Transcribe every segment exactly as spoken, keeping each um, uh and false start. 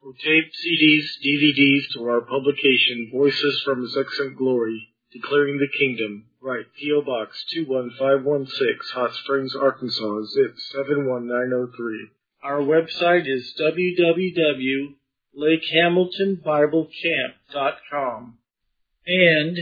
For tape, C Ds, D V Ds, or our publication, Voices from His Excellent Glory, Declaring the Kingdom, write P O. Box two one five one six, Hot Springs, Arkansas, zip seven one nine zero three. Our website is w w w dot lake hamilton bible camp dot com and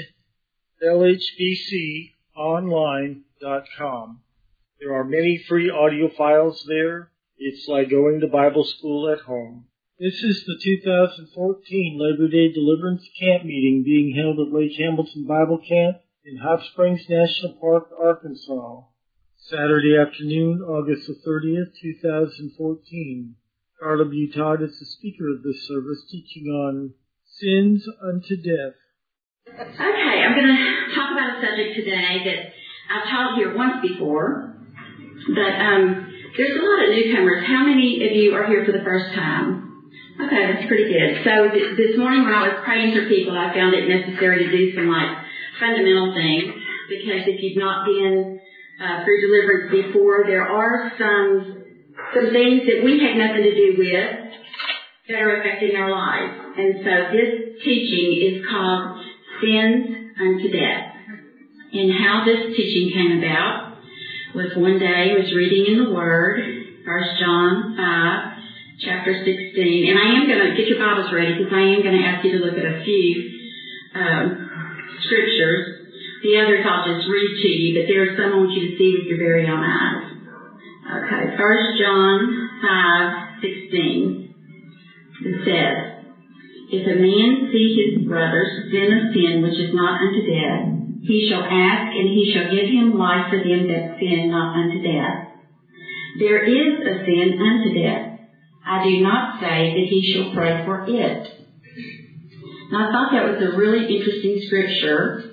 l h b c online dot com. There are many free audio files there. It's like going to Bible school at home. This is the two thousand fourteen Labor Day Deliverance Camp meeting being held at Lake Hamilton Bible Camp in Hot Springs National Park, Arkansas. Saturday afternoon, August the thirtieth, two thousand fourteen. Carla B. Todd is the speaker of this service, teaching on sins unto death. Okay, I'm going to talk about a subject today that I've taught here once before, but um, there's a lot of newcomers. How many of you are here for the first time? Okay, that's pretty good. So th- this morning when I was praying for people, I found it necessary to do some like fundamental things, because if you've not been uh, through deliverance before, there are some some things that we have nothing to do with that are affecting our lives. And so this teaching is called Sins Unto Death. And how this teaching came about was one day I was reading in the Word, First John five, chapter sixteen, and I am going to get your Bibles ready because I am going to ask you to look at a few um, scriptures. The others I'll just read to you, but there are some I want you to see with your very own eyes. Okay, First John five sixteen. It says, "If a man see his brother sin a sin which is not unto death, he shall ask, and he shall give him life for them that sin not unto death. There is a sin unto death. I do not say that he shall pray for it." Now, I thought that was a really interesting scripture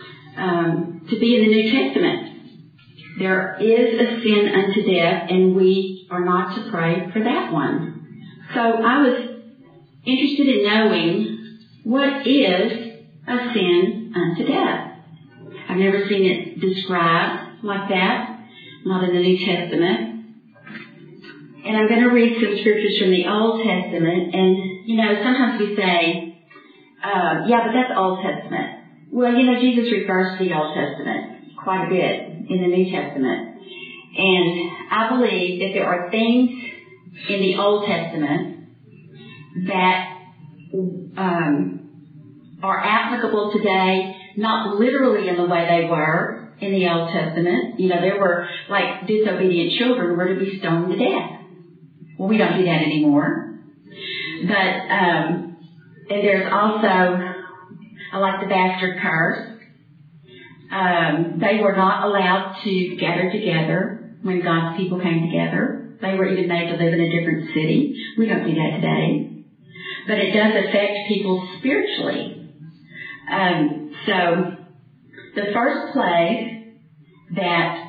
um, to be in the New Testament. There is a sin unto death, and we are not to pray for that one. So I was interested in knowing, what is a sin unto death? I've never seen it described like that, not in the New Testament. And I'm going to read some scriptures from the Old Testament. And, you know, sometimes we say, uh, yeah, but that's Old Testament. Well, you know, Jesus refers to the Old Testament quite a bit in the New Testament. And I believe that there are things in the Old Testament that um, are applicable today, not literally in the way they were in the Old Testament. You know, there were, like, disobedient children were to be stoned to death. Well, we don't do that anymore. But, um, and there's also, I like the bastard curse. Um, they were not allowed to gather together when God's people came together. They were even made to live in a different city. We don't do that today. But it does affect people spiritually. Um, so, the first place that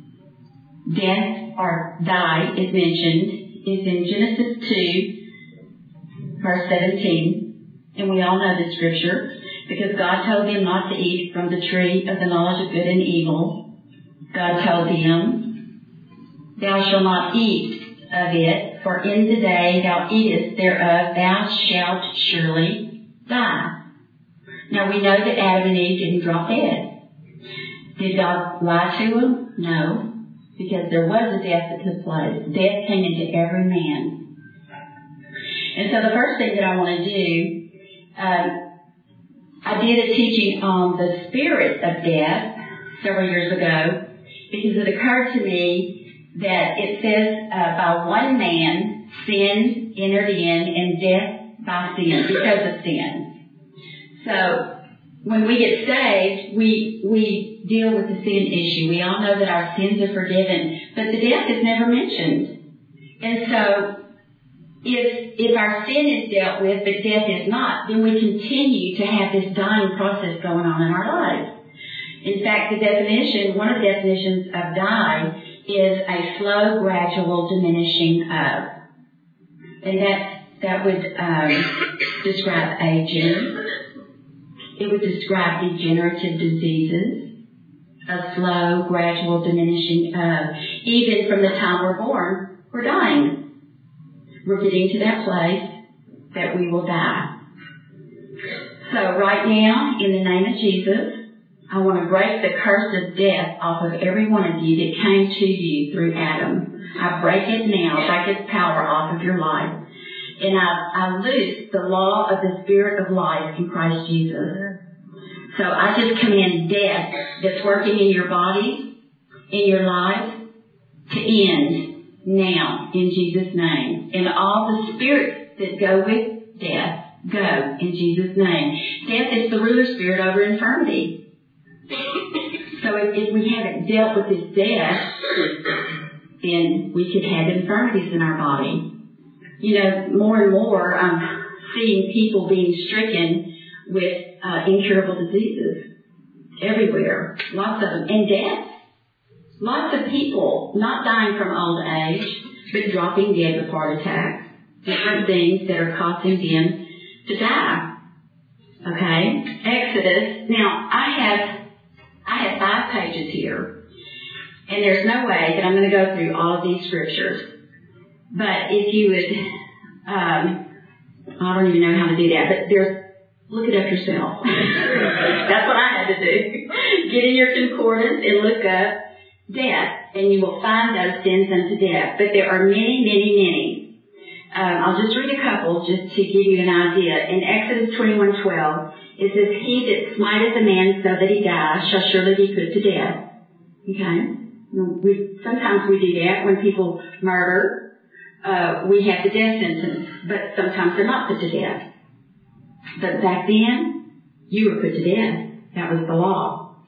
death or die is mentioned is in Genesis two, verse seventeen. And we all know this scripture, because God told them not to eat from the tree of the knowledge of good and evil. God told them, "Thou shalt not eat of it, for in the day thou eatest thereof, thou shalt surely die." Now we know that Adam and Eve didn't drop dead. Did God lie to them? No. Because there was a death that took place. Death came into every man. And so the first thing that I want to do, um, I did a teaching on the spirit of death several years ago, because it occurred to me that it says uh, by one man sin entered in, and death by sin, because of sin. So when we get saved, we we deal with the sin issue. We all know that our sins are forgiven, but the death is never mentioned. And so if if our sin is dealt with, but death is not, then we continue to have this dying process going on in our lives. In fact, the definition, one of the definitions of die is a slow, gradual diminishing of. And that, that would um, describe aging. It would describe degenerative diseases, a slow, gradual diminishing of. Even from the time we're born, we're dying. We're getting to that place that we will die. So right now, in the name of Jesus, I want to break the curse of death off of every one of you that came to you through Adam. I break it now, break its power off of your life. And I, I loose the law of the Spirit of life in Christ Jesus. So I just command death that's working in your body, in your life, to end now in Jesus' name. And all the spirits that go with death, go in Jesus' name. Death is the ruler spirit over infirmity. So if, if we haven't dealt with this death, then we could have infirmities in our body. You know, more and more I'm seeing people being stricken with uh, incurable diseases everywhere. Lots of them. And death. Lots of people not dying from old age, but dropping dead with heart attacks. Different things that are causing them to die. Okay? Exodus. Now, I have I have five pages here, and there's no way that I'm going to go through all of these scriptures. But if you would, um, I don't even know how to do that, but there's, look it up yourself. That's what I had to do. Get in your concordance and look up death, and you will find those sins unto death. But there are many, many, many. Um, I'll just read a couple just to give you an idea. In Exodus twenty-one twelve, it says, "He that smiteth a man so that he die shall surely be put to death." Okay? We, sometimes we do that when people murder. Uh, we have the death sentence, but sometimes they're not put to death. But back then, you were put to death. That was the law.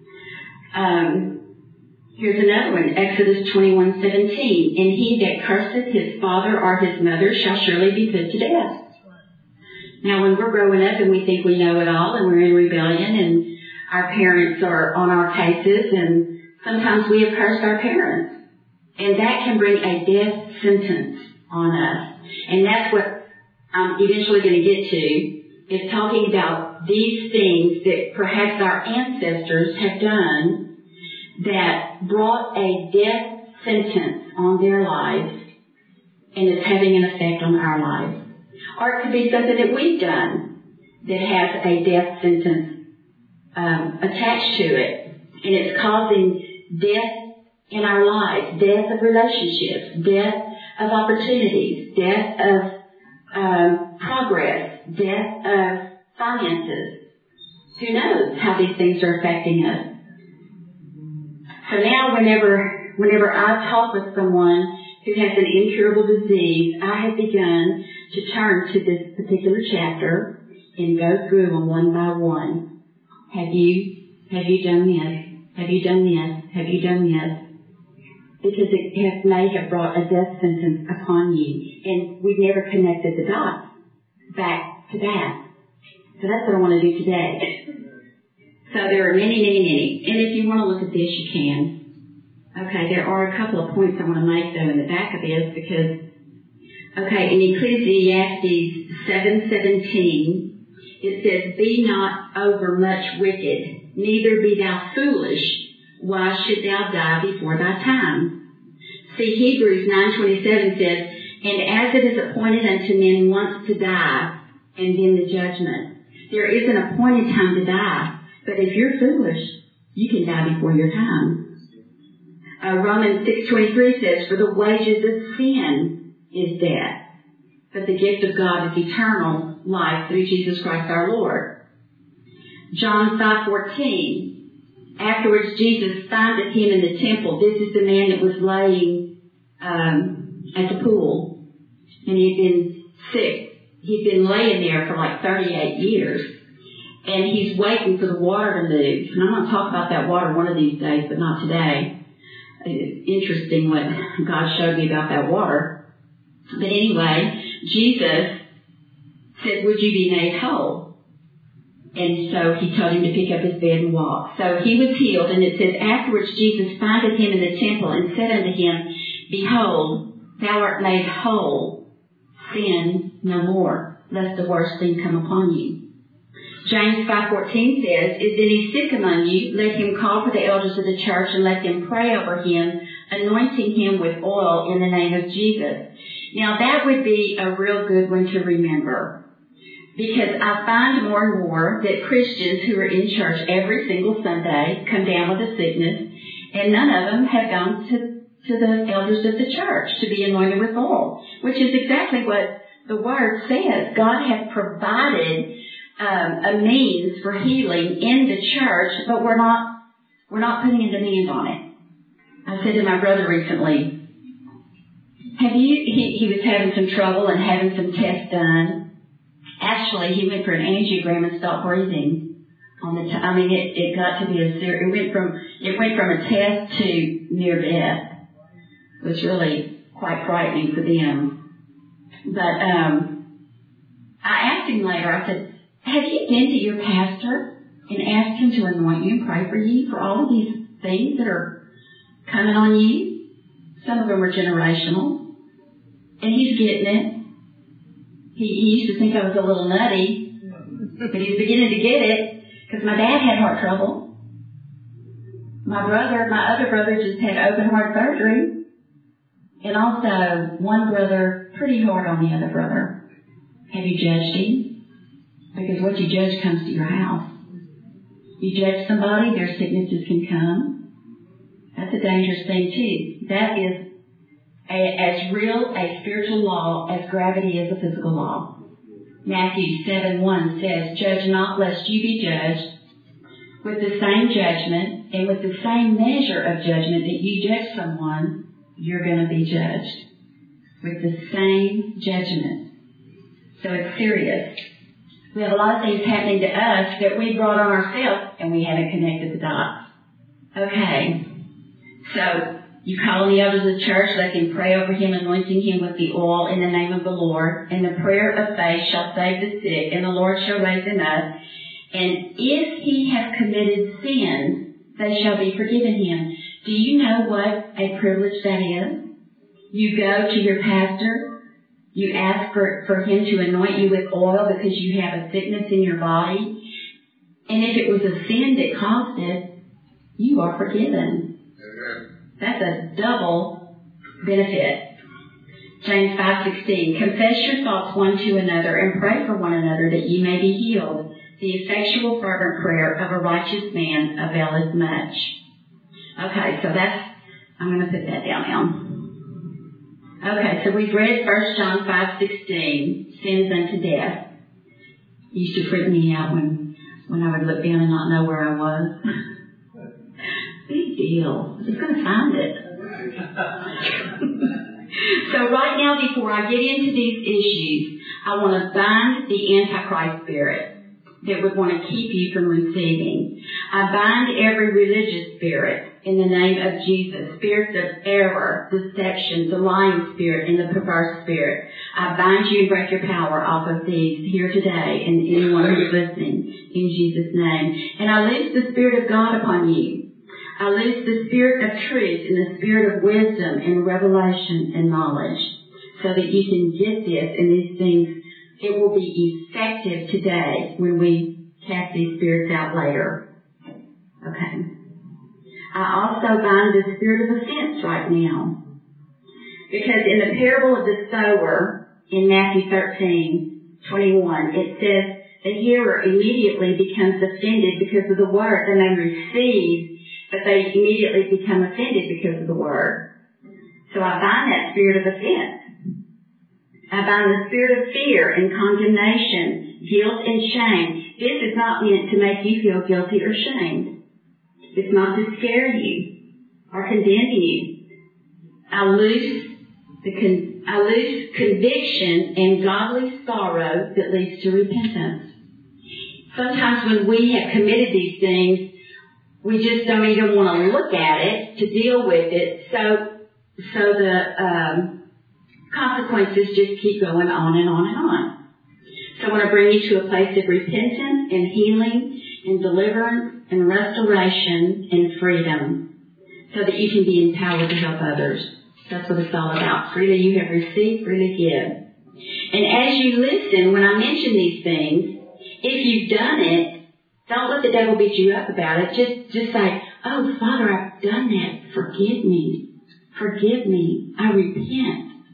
Um, here's another one, Exodus twenty-one seventeen. "And he that curseth his father or his mother shall surely be put to death." Now, when we're growing up and we think we know it all and we're in rebellion and our parents are on our cases, and sometimes we have cursed our parents. And that can bring a death sentence on us. And that's what I'm eventually going to get to, is talking about these things that perhaps our ancestors have done that brought a death sentence on their lives and is having an effect on our lives. Or it could be something that we've done that has a death sentence um, attached to it, and it's causing death in our lives, death of relationships, death of opportunities, death of um, progress, death of finances. Who knows how these things are affecting us? So now whenever, whenever I talk with someone who has an incurable disease, I have begun to turn to this particular chapter and go through them one by one. Have you, have you done this? Have you done this? Have you done this? Because it has, may have brought a death sentence upon you. And we've never connected the dots back to that. So that's what I want to do today. So there are many, many, many. And if you want to look at this, you can. Okay, there are a couple of points I want to make, though, in the back of this, because, okay, in Ecclesiastes seven seventeen, it says, "Be not overmuch wicked, neither be thou foolish. Why should thou die before thy time?" See, Hebrews nine twenty-seven says, "And as it is appointed unto men once to die, and then the judgment." There is an appointed time to die, but if you're foolish, you can die before your time. Uh, Romans six twenty-three says, "For the wages of sin is death, but the gift of God is eternal life through Jesus Christ our Lord." John five fourteen, "Afterwards Jesus findeth him in the temple." This is the man that was laying um, at the pool, and he'd been sick. He'd been laying there for like thirty-eight years, and he's waiting for the water to move. And I'm going to talk about that water one of these days, but not today. It's interesting what God showed me about that water. But anyway, Jesus said, "Would you be made whole?" And so he told him to pick up his bed and walk. So he was healed, and it says, "Afterwards Jesus findeth him in the temple, and said unto him, Behold, thou art made whole. Sin no more, lest the worst thing come upon you." James five fourteen says, "Is any sick among you? Let him call for the elders of the church, and let them pray over him, anointing him with oil in the name of Jesus. Now, that would be a real good one to remember, because I find more and more that Christians who are in church every single Sunday come down with a sickness, and none of them have gone to, to the elders of the church to be anointed with oil, which is exactly what the Word says. God has provided um, a means for healing in the church, but we're not we're not putting a demand on it. I said to my brother recently, have you, he, he was having some trouble and having some tests done. Actually, he went for an angiogram and stopped breathing. On the, t- I mean, it, it got to be a serious, it went from, it went from a test to near death. It was really quite frightening for them. But, um, I asked him later, I said, have you been to your pastor and asked him to anoint you and pray for you for all of these things that are coming on you? Some of them are generational. And he's getting it. He, he used to think I was a little nutty, but he's beginning to get it, because my dad had heart trouble. My brother, my other brother just had open heart surgery. And also, one brother, pretty hard on the other brother. Have you judged him? Because what you judge comes to your house. You judge somebody, their sicknesses can come. That's a dangerous thing too. That is A, as real a spiritual law as gravity is a physical law. Matthew seven one says, judge not lest you be judged. With the same judgment and with the same measure of judgment that you judge someone, you're going to be judged. With the same judgment. So it's serious. We have a lot of things happening to us that we brought on ourselves and we haven't connected the dots. Okay. So, you call on the elders of the church, let them pray over him, anointing him with the oil in the name of the Lord. And the prayer of faith shall save the sick, and the Lord shall raise him up. And if he has committed sin, they shall be forgiven him. Do you know what a privilege that is? You go to your pastor, you ask for, for him to anoint you with oil because you have a sickness in your body. And if it was a sin that caused it, you are forgiven. That's a double benefit. James five sixteen, confess your faults one to another and pray for one another that ye may be healed. The effectual fervent prayer of a righteous man availeth much. Okay, so that's, I'm going to put that down now. Okay, so we've read First John five sixteen, sins unto death. It used to freak me out when, when I would look down and not know where I was. Big deal. I'm just going to find it. So right now, before I get into these issues, I want to bind the Antichrist spirit that would want to keep you from receiving. I bind every religious spirit in the name of Jesus, spirits of error, deception, the lying spirit, and the perverse spirit. I bind you and break your power off of these here today and anyone who's listening in Jesus' name. And I loose the Spirit of God upon you. I loose the spirit of truth and the spirit of wisdom and revelation and knowledge so that you can get this and these things. It will be effective today when we cast these spirits out later. Okay. I also bind the spirit of offense right now. Because in the parable of the sower in Matthew thirteen twenty-one, it says the hearer immediately becomes offended because of the word, and they receive, but they immediately become offended because of the word. So I bind that spirit of offense. I bind the spirit of fear and condemnation, guilt and shame. This is not meant to make you feel guilty or shamed. It's not to scare you or condemn you. I lose the con- I lose conviction and godly sorrow that leads to repentance. Sometimes when we have committed these things, we just don't even want to look at it to deal with it. So, so the um, consequences just keep going on and on and on. So I want to bring you to a place of repentance and healing and deliverance and restoration and freedom so that you can be empowered to help others. That's what it's all about. Freely you have received, freely give. And as you listen, when I mention these things, if you've done it, don't let the devil beat you up about it. Just, just say, oh, Father, I've done that. Forgive me. Forgive me. I repent.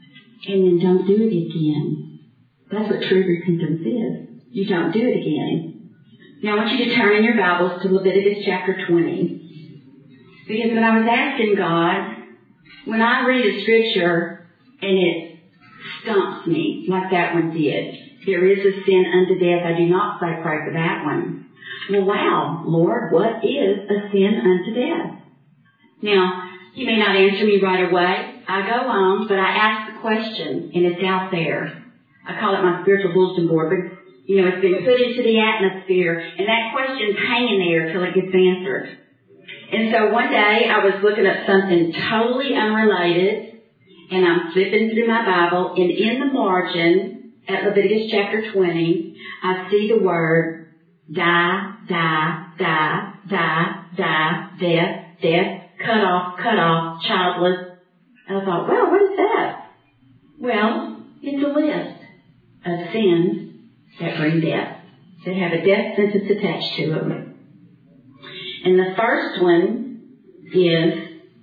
and then don't do it again. That's what true repentance is. You don't do it again. Now I want you to turn in your Bibles to Leviticus chapter twenty. Because when I was asking God, when I read a scripture and it stumps me like that one did, there is a sin unto death, I do not say pray for that one. Well, wow, Lord, what is a sin unto death? Now, He may not answer me right away. I go on, but I ask the question, and it's out there. I call it my spiritual bulletin board, but, you know, it's been put into the atmosphere, and that question's hanging there till it gets answered. And so one day I was looking up something totally unrelated, and I'm flipping through my Bible, and in the margin at Leviticus chapter twenty, I see the word die, die, die, die, die, death, death, cut off, cut off, childless. And I thought, well, what is that? Well, it's a list of sins that bring death, that have a death sentence attached to them. And the first one is,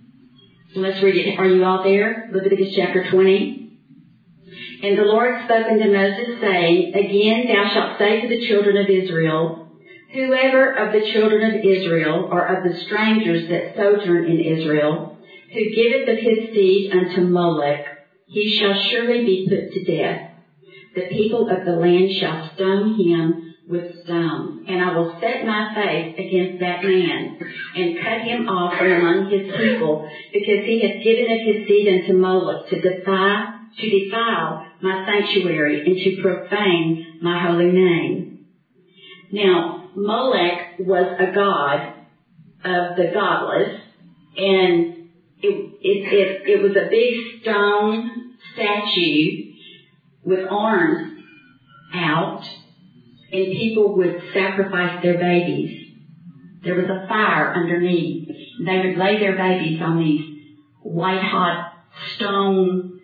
let's read it. Are you all there? Leviticus chapter twenty. And the Lord spoke unto Moses, saying, Again thou shalt say to the children of Israel, Whoever of the children of Israel, or of the strangers that sojourn in Israel, who giveth of his seed unto Molech, he shall surely be put to death. The people of the land shall stone him with stones, and I will set my face against that man, and cut him off from among his people, because he hath given of his seed unto Molech to defy, to defile my sanctuary, and to profane my holy name. Now, Molech was a god of the godless, and it, it, it, it was a big stone statue with arms out, and people would sacrifice their babies. There was a fire underneath. They would lay their babies on these white-hot stone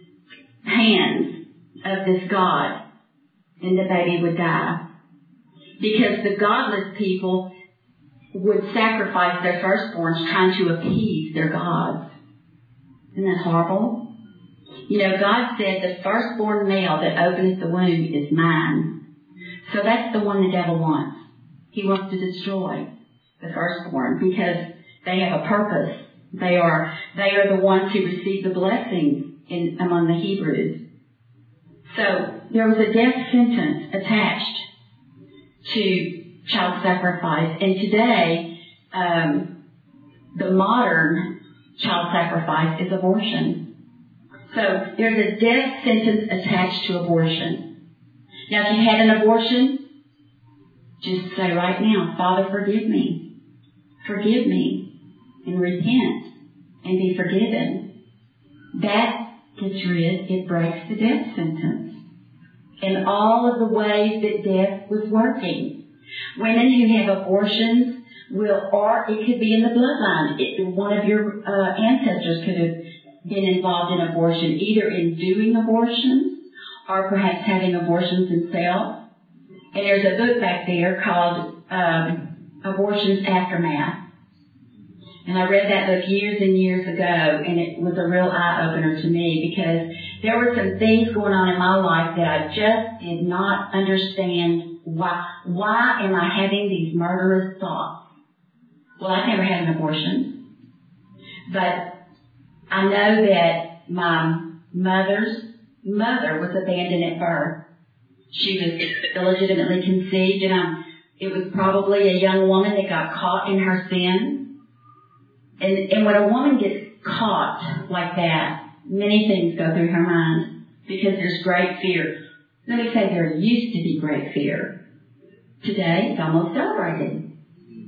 hands of this god, and the baby would die. Because the godless people would sacrifice their firstborns trying to appease their gods. Isn't that horrible? You know, God said the firstborn male that openeth the womb is mine. So that's the one the devil wants. He wants to destroy the firstborn because they have a purpose. They are they are the ones who receive the blessings in among the Hebrews. So there was a death sentence attached to child sacrifice. And today, um, the modern child sacrifice is abortion. So there's a death sentence attached to abortion. Now, if you had an abortion, just say right now, Father, forgive me. Forgive me. And repent. And be forgiven. That gets rid, it breaks the death sentence. In all of the ways that death was working. Women who have abortions will, or it could be in the bloodline. It, one of your uh, ancestors could have been involved in abortion, either in doing abortions or perhaps having abortions themselves. And there's a book back there called um, Abortion's Aftermath. And I read that book years and years ago, and it was a real eye-opener to me because there were some things going on in my life that I just did not understand. Why, why am I having these murderous thoughts? Well, I've never had an abortion, but I know that my mother's mother was abandoned at birth. She was illegitimately conceived, and I, it was probably a young woman that got caught in her sin. And, and when a woman gets caught like that, many things go through her mind because there's great fear. Let me say there used to be great fear. Today, it's almost celebrated.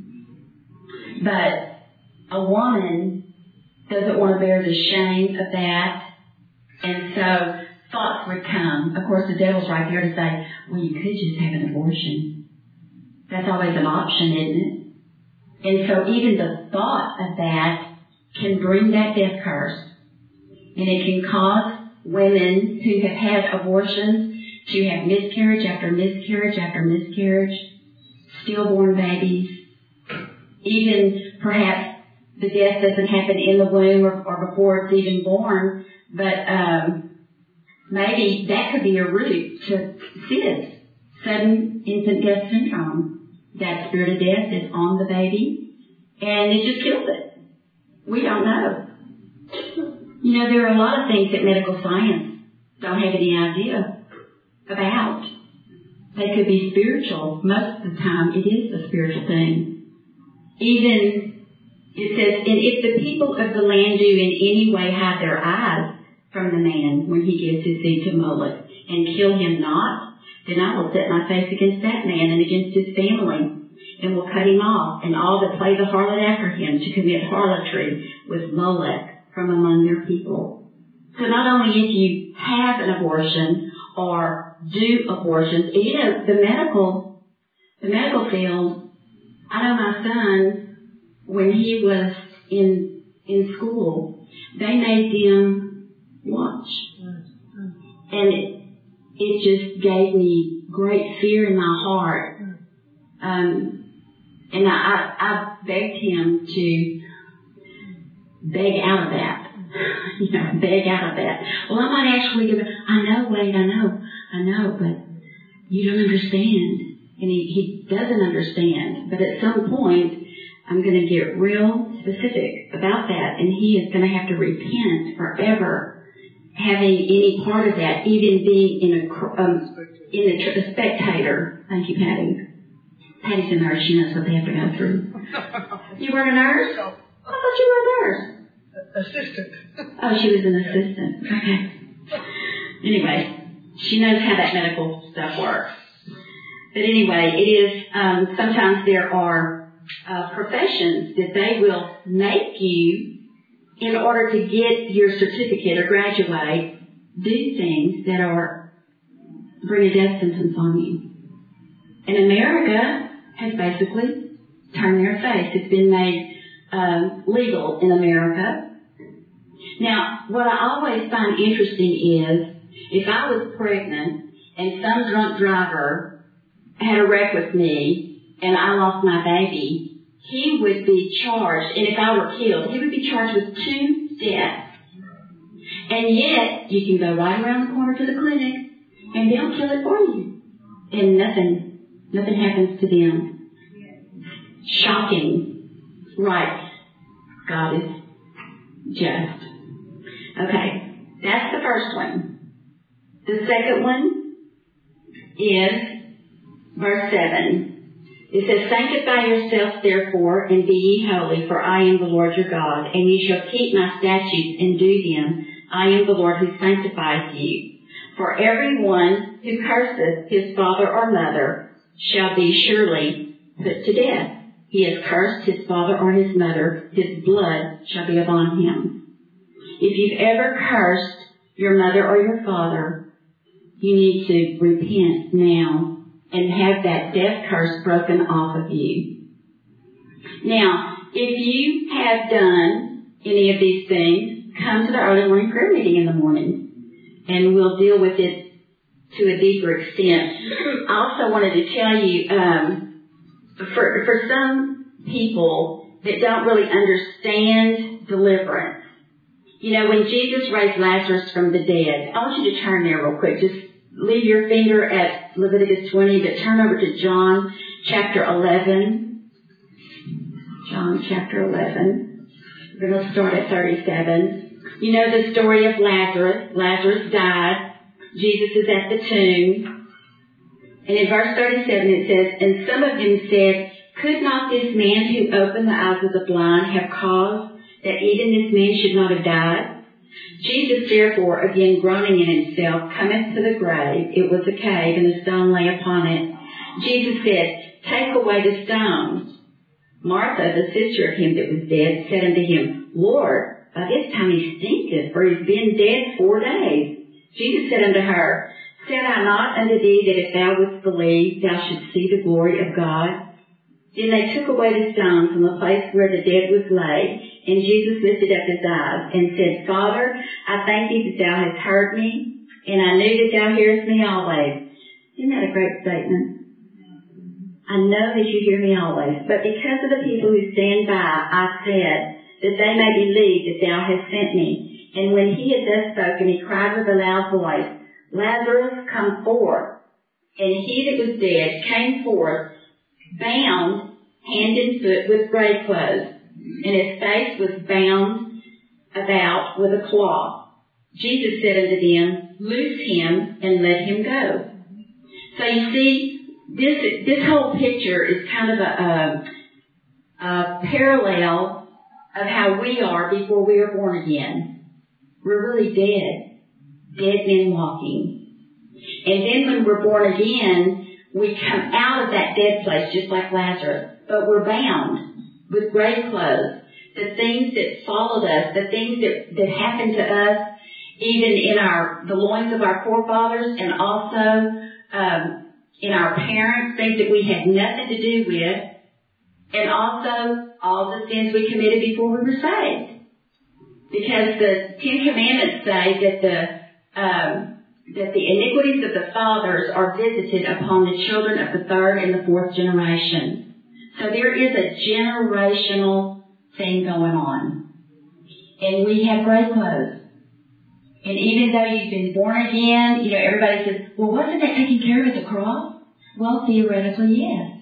But a woman doesn't want to bear the shame of that. And so thoughts would come. Of course, the devil's right there to say, well, you could just have an abortion. That's always an option, isn't it? And so even the thought of that can bring that death curse. And it can cause women who have had abortions to have miscarriage after miscarriage after miscarriage, stillborn babies. Even perhaps the death doesn't happen in the womb or, or before it's even born, but um, maybe that could be a root to S I D S, sudden infant death syndrome. That spirit of death is on the baby, and it just kills it. We don't know. You know, there are a lot of things that medical science don't have any idea about. They could be spiritual. Most of the time, it is a spiritual thing. Even, it says, and if the people of the land do in any way hide their eyes from the man when he gives his seed to Moloch, and kill him not, then I will set my face against that man and against his family, and will cut him off, and all that play the harlot after him to commit harlotry with Molech from among your people. So not only if you have an abortion or do abortions, you know, the medical, the medical field, I know my son, when he was in, in school, they made them watch. And it, it just gave me great fear in my heart. Um, and I, I, I begged him to beg out of that. You know, beg out of that. Well, I might actually give it, I know, Wade, I know, I know, but you don't understand. And he, he doesn't understand. But at some point, I'm going to get real specific about that, and he is going to have to repent forever having any part of that, even being in a, um, in a, a spectator. Thank you, Patty. Patty's a nurse. She knows what they have to go through. You weren't a nurse? I thought you were a nurse. Assistant. Oh, she was an assistant. Okay. Anyway, she knows how that medical stuff works. But anyway, it is, um, sometimes there are uh, professions that they will make you, in order to get your certificate or graduate, do things that are, bring a death sentence on you. And America has basically turned their face. It's been made uh, legal in America. Now, what I always find interesting is, if I was pregnant and some drunk driver had a wreck with me and I lost my baby, he would be charged, and if I were killed, he would be charged with two deaths. And yet, you can go right around the corner to the clinic and they'll kill it for you. And nothing, nothing happens to them. Shocking. Right. God is just. Okay, that's the first one. The second one is verse seven. It says, sanctify yourselves therefore, and be ye holy, for I am the Lord your God, and ye shall keep my statutes and do them. I am the Lord who sanctifies you. For every one who curseth his father or mother shall be surely put to death. He has cursed his father or his mother, his blood shall be upon him. If you've ever cursed your mother or your father, you need to repent now and have that death curse broken off of you. Now, if you have done any of these things, come to the early morning prayer meeting in the morning, and we'll deal with it to a deeper extent. I also wanted to tell you, um, for, for some people that don't really understand deliverance, you know, when Jesus raised Lazarus from the dead, I want you to turn there real quick. Just leave your finger at Leviticus twenty, but turn over to John chapter eleven. John chapter eleven. We're going to start at thirty-seven. You know the story of Lazarus. Lazarus died. Jesus is at the tomb. And in verse thirty-seven it says, and some of them said, could not this man who opened the eyes of the blind have caused that even this man should not have died? Jesus therefore, again groaning in himself, cometh to the grave. It was a cave, and a stone lay upon it. Jesus said, take away the stone. Martha, the sister of him that was dead, said unto him, Lord, by this time he stinketh, for he has been dead four days. Jesus said unto her, said I not unto thee that if thou wouldst believe, thou shouldst see the glory of God? Then they took away the stone from the place where the dead was laid, and Jesus lifted up his eyes and said, Father, I thank thee that thou hast heard me, and I knew that thou hearest me always. Isn't that a great statement? I know that you hear me always, but because of the people who stand by, I said, that they may believe that thou hast sent me. And when he had thus spoken, he cried with a loud voice, Lazarus, come forth. And he that was dead came forth, bound hand and foot with grave clothes, and his face was bound about with a cloth. Jesus said unto them, Loose him and let him go. So you see, this this whole picture is kind of a, a, a parallel of how we are before we are born again. We're really dead, dead men walking. And then when we're born again, we come out of that dead place just like Lazarus, but we're bound with grave clothes. The things that followed us, the things that, that happened to us, even in our the loins of our forefathers, and also um, in our parents, things that we had nothing to do with, and also all the sins we committed before we were saved. Because the Ten Commandments say that the um, that the iniquities of the fathers are visited upon the children of the third and the fourth generation. So there is a generational thing going on. And we have grave clothes. And even though you've been born again, you know, everybody says, well, wasn't that taken care of at the cross? Well, theoretically, yes.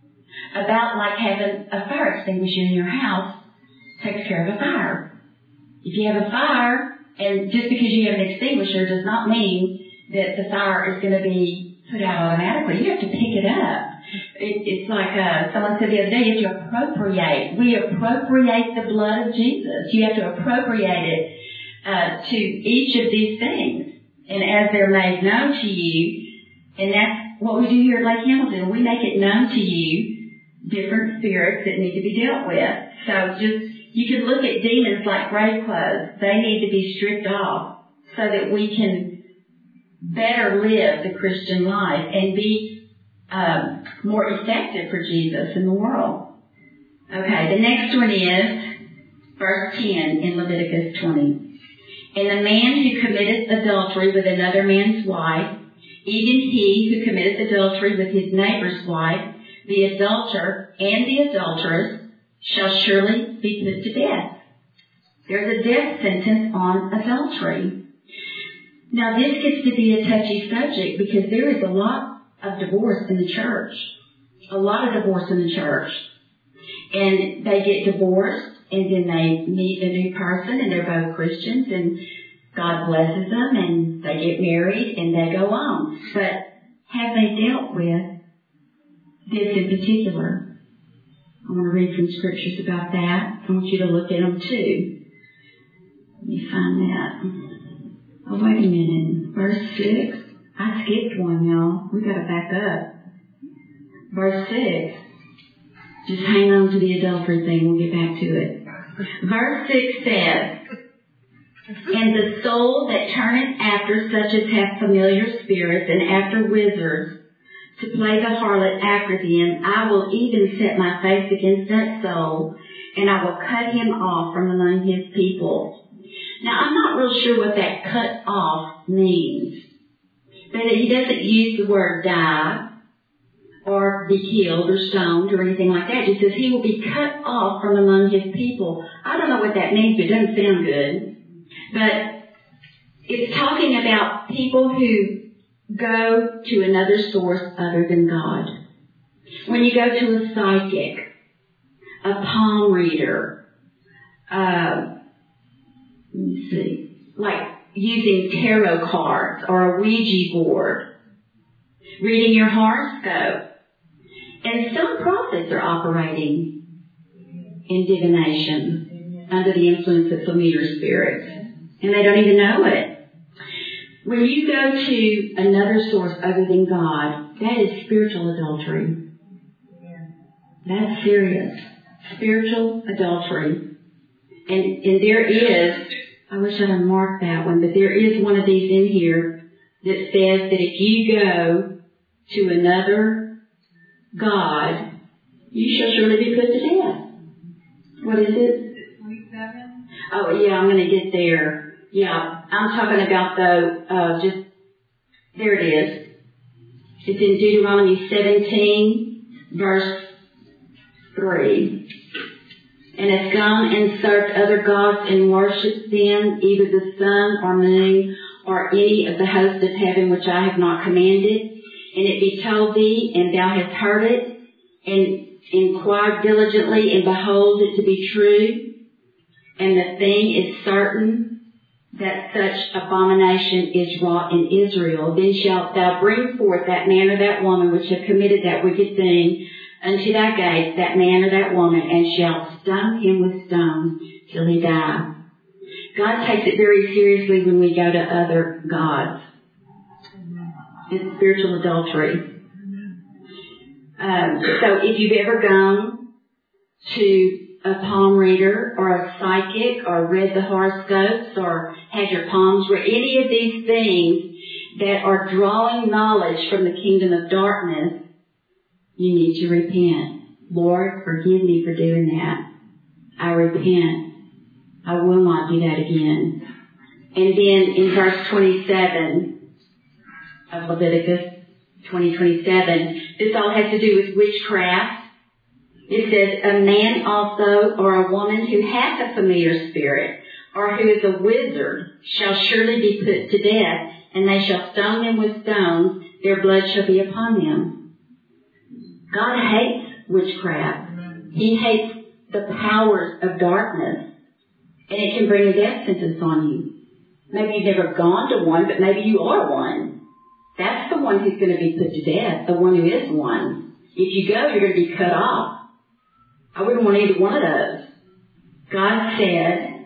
About like having a fire extinguisher in your house takes care of a fire. If you have a fire, and just because you have an extinguisher does not mean that the fire is going to be put out automatically. You have to pick it up. It, it's like uh, someone said the other day, you have to appropriate. We appropriate the blood of Jesus. You have to appropriate it uh, to each of these things. And as they're made known to you, and that's what we do here at Lake Hamilton, we make it known to you different spirits that need to be dealt with. So just you can look at demons like grave clothes. They need to be stripped off so that we can better live the Christian life and be um, more effective for Jesus in the world. Okay, the next one is verse ten in Leviticus twenty. And the man who committeth adultery with another man's wife, even he who committeth adultery with his neighbor's wife, the adulterer and the adulteress, shall surely be put to death. There's a death sentence on adultery. Now this gets to be a touchy subject because there is a lot of divorce in the church. A lot of divorce in the church. And they get divorced and then they meet a new person and they're both Christians and God blesses them and they get married and they go on. But have they dealt with this in particular? I want to read some scriptures about that. I want you to look at them too. Let me find that. Oh, wait a minute. Verse six. I skipped one, y'all. We've got to back up. Verse six. Just hang on to the adultery thing. We'll get back to it. Verse six says, And the soul that turneth after such as have familiar spirits and after wizards, to play the harlot after them, I will even set my face against that soul, and I will cut him off from among his people. Now, I'm not real sure what that cut off means. But he doesn't use the word die, or be killed, or stoned, or anything like that. He says he will be cut off from among his people. I don't know what that means, but it doesn't sound good. But it's talking about people who go to another source other than God. When you go to a psychic, a palm reader, uh, let me see, like using tarot cards or a Ouija board, reading your horoscope. And some prophets are operating in divination under the influence of familiar spirits, and they don't even know it. When you go to another source other than God, that is spiritual adultery. That's serious. Spiritual adultery. And, and there is, I wish I had marked that one, but there is one of these in here that says that if you go to another God, you shall surely be put to death. What is it? twenty-seven? Oh, yeah, I'm going to get there. Yeah, I'm talking about the, uh, just, there it is. It's in Deuteronomy seventeen, verse three. And has gone and served other gods and worshipped them, either the sun or moon or any of the hosts of heaven which I have not commanded? And it be told thee, and thou hast heard it, and inquired diligently, and behold it to be true, and the thing is certain, that such abomination is wrought in Israel, then shalt thou bring forth that man or that woman which have committed that wicked thing unto thy gates, that man or that woman, and shalt stone him with stones till he die. God takes it very seriously when we go to other gods. It's spiritual adultery. Um, so if you've ever gone to a palm reader or a psychic or read the horoscopes or had your palms read, any of these things that are drawing knowledge from the kingdom of darkness, you need to repent. Lord, forgive me for doing that. I repent. I will not do that again. And then in verse twenty-seven of Leviticus twenty twenty-seven, this all has to do with witchcraft. It says, a man also or a woman who hath a familiar spirit or who is a wizard shall surely be put to death, and they shall stone them with stones. Their blood shall be upon them. God hates witchcraft. He hates the powers of darkness, and it can bring a death sentence on you. Maybe you've never gone to one, but maybe you are one. That's the one who's going to be put to death, the one who is one. If you go, you're going to be cut off. I wouldn't want either one of those. God said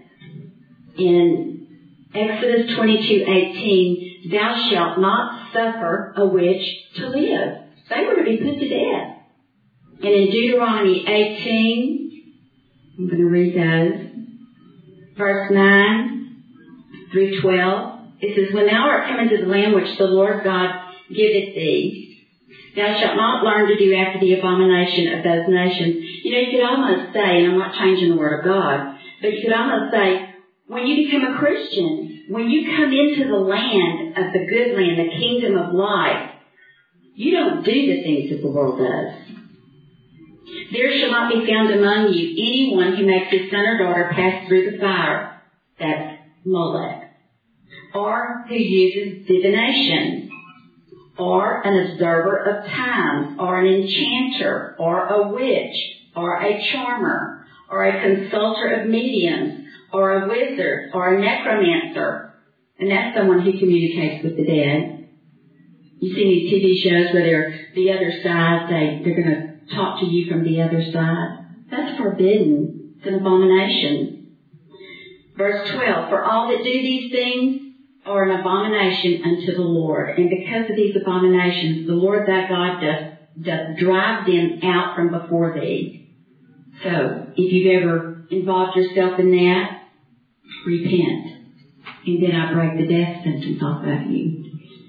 in Exodus twenty-two eighteen, thou shalt not suffer a witch to live. They were to be put to death. And in Deuteronomy eighteen, I'm going to read those, verse nine through twelve, it says, when thou art come into the land which the Lord God giveth thee, thou shalt not learn to do after the abomination of those nations. You know, you could almost say, and I'm not changing the word of God, but you could almost say, when you become a Christian, when you come into the land of the good land, the kingdom of light, you don't do the things that the world does. There shall not be found among you anyone who makes his son or daughter pass through the fire. That's Molech. Or who uses divination, or an observer of times, or an enchanter, or a witch, or a charmer, or a consulter of mediums, or a wizard, or a necromancer. And that's someone who communicates with the dead. You see these T V shows where they're the other side, they, they're going to talk to you from the other side. That's forbidden. It's an abomination. Verse twelve, for all that do these things are an abomination unto the Lord. And because of these abominations, the Lord thy God doth, doth drive them out from before thee. So, if you've ever involved yourself in that, repent. And then I break the death sentence off of you.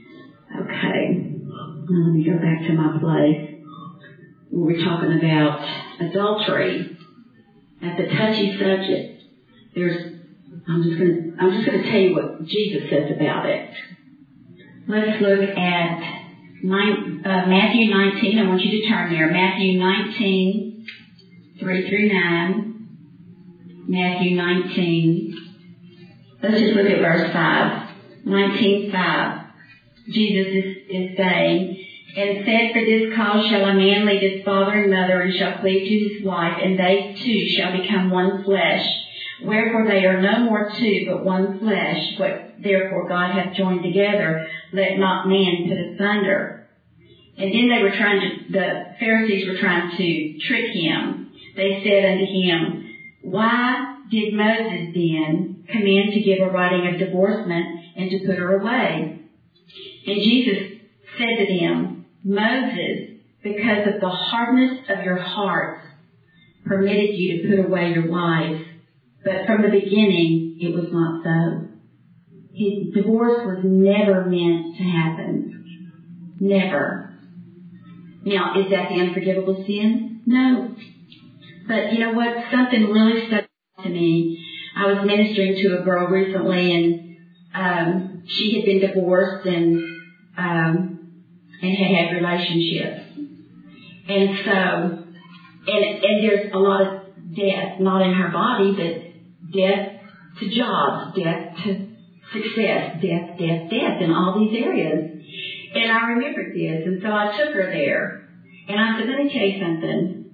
Okay. Now let me go back to my place. We're talking about adultery. That's a touchy subject. There's I'm just going to, I'm just going to tell you what Jesus says about it. Let's look at nine, uh, Matthew nineteen. I want you to turn there. Matthew nineteen, three through nine. Matthew nineteen. Let's just look at verse five. nineteen five. Jesus is, is saying, and said, for this cause shall a man leave his father and mother, and shall cleave to his wife, and they two shall become one flesh. Wherefore they are no more two, but one flesh. What therefore God hath joined together, let not man put asunder. And then they were trying to, the Pharisees were trying to trick him. They said unto him, why did Moses then command to give a writing of divorcement and to put her away? And Jesus said to them, Moses, because of the hardness of your hearts, permitted you to put away your wives. But from the beginning, it was not so. His divorce was never meant to happen. Never. Now, is that the unforgivable sin? No. But you know what? Something really stuck to me. I was ministering to a girl recently, and um, she had been divorced and um, and had had relationships. And so, and, and there's a lot of death, not in her body, but death to jobs, death to success, death, death, death in all these areas. And I remembered this, and so I took her there. And I said, let me tell you something.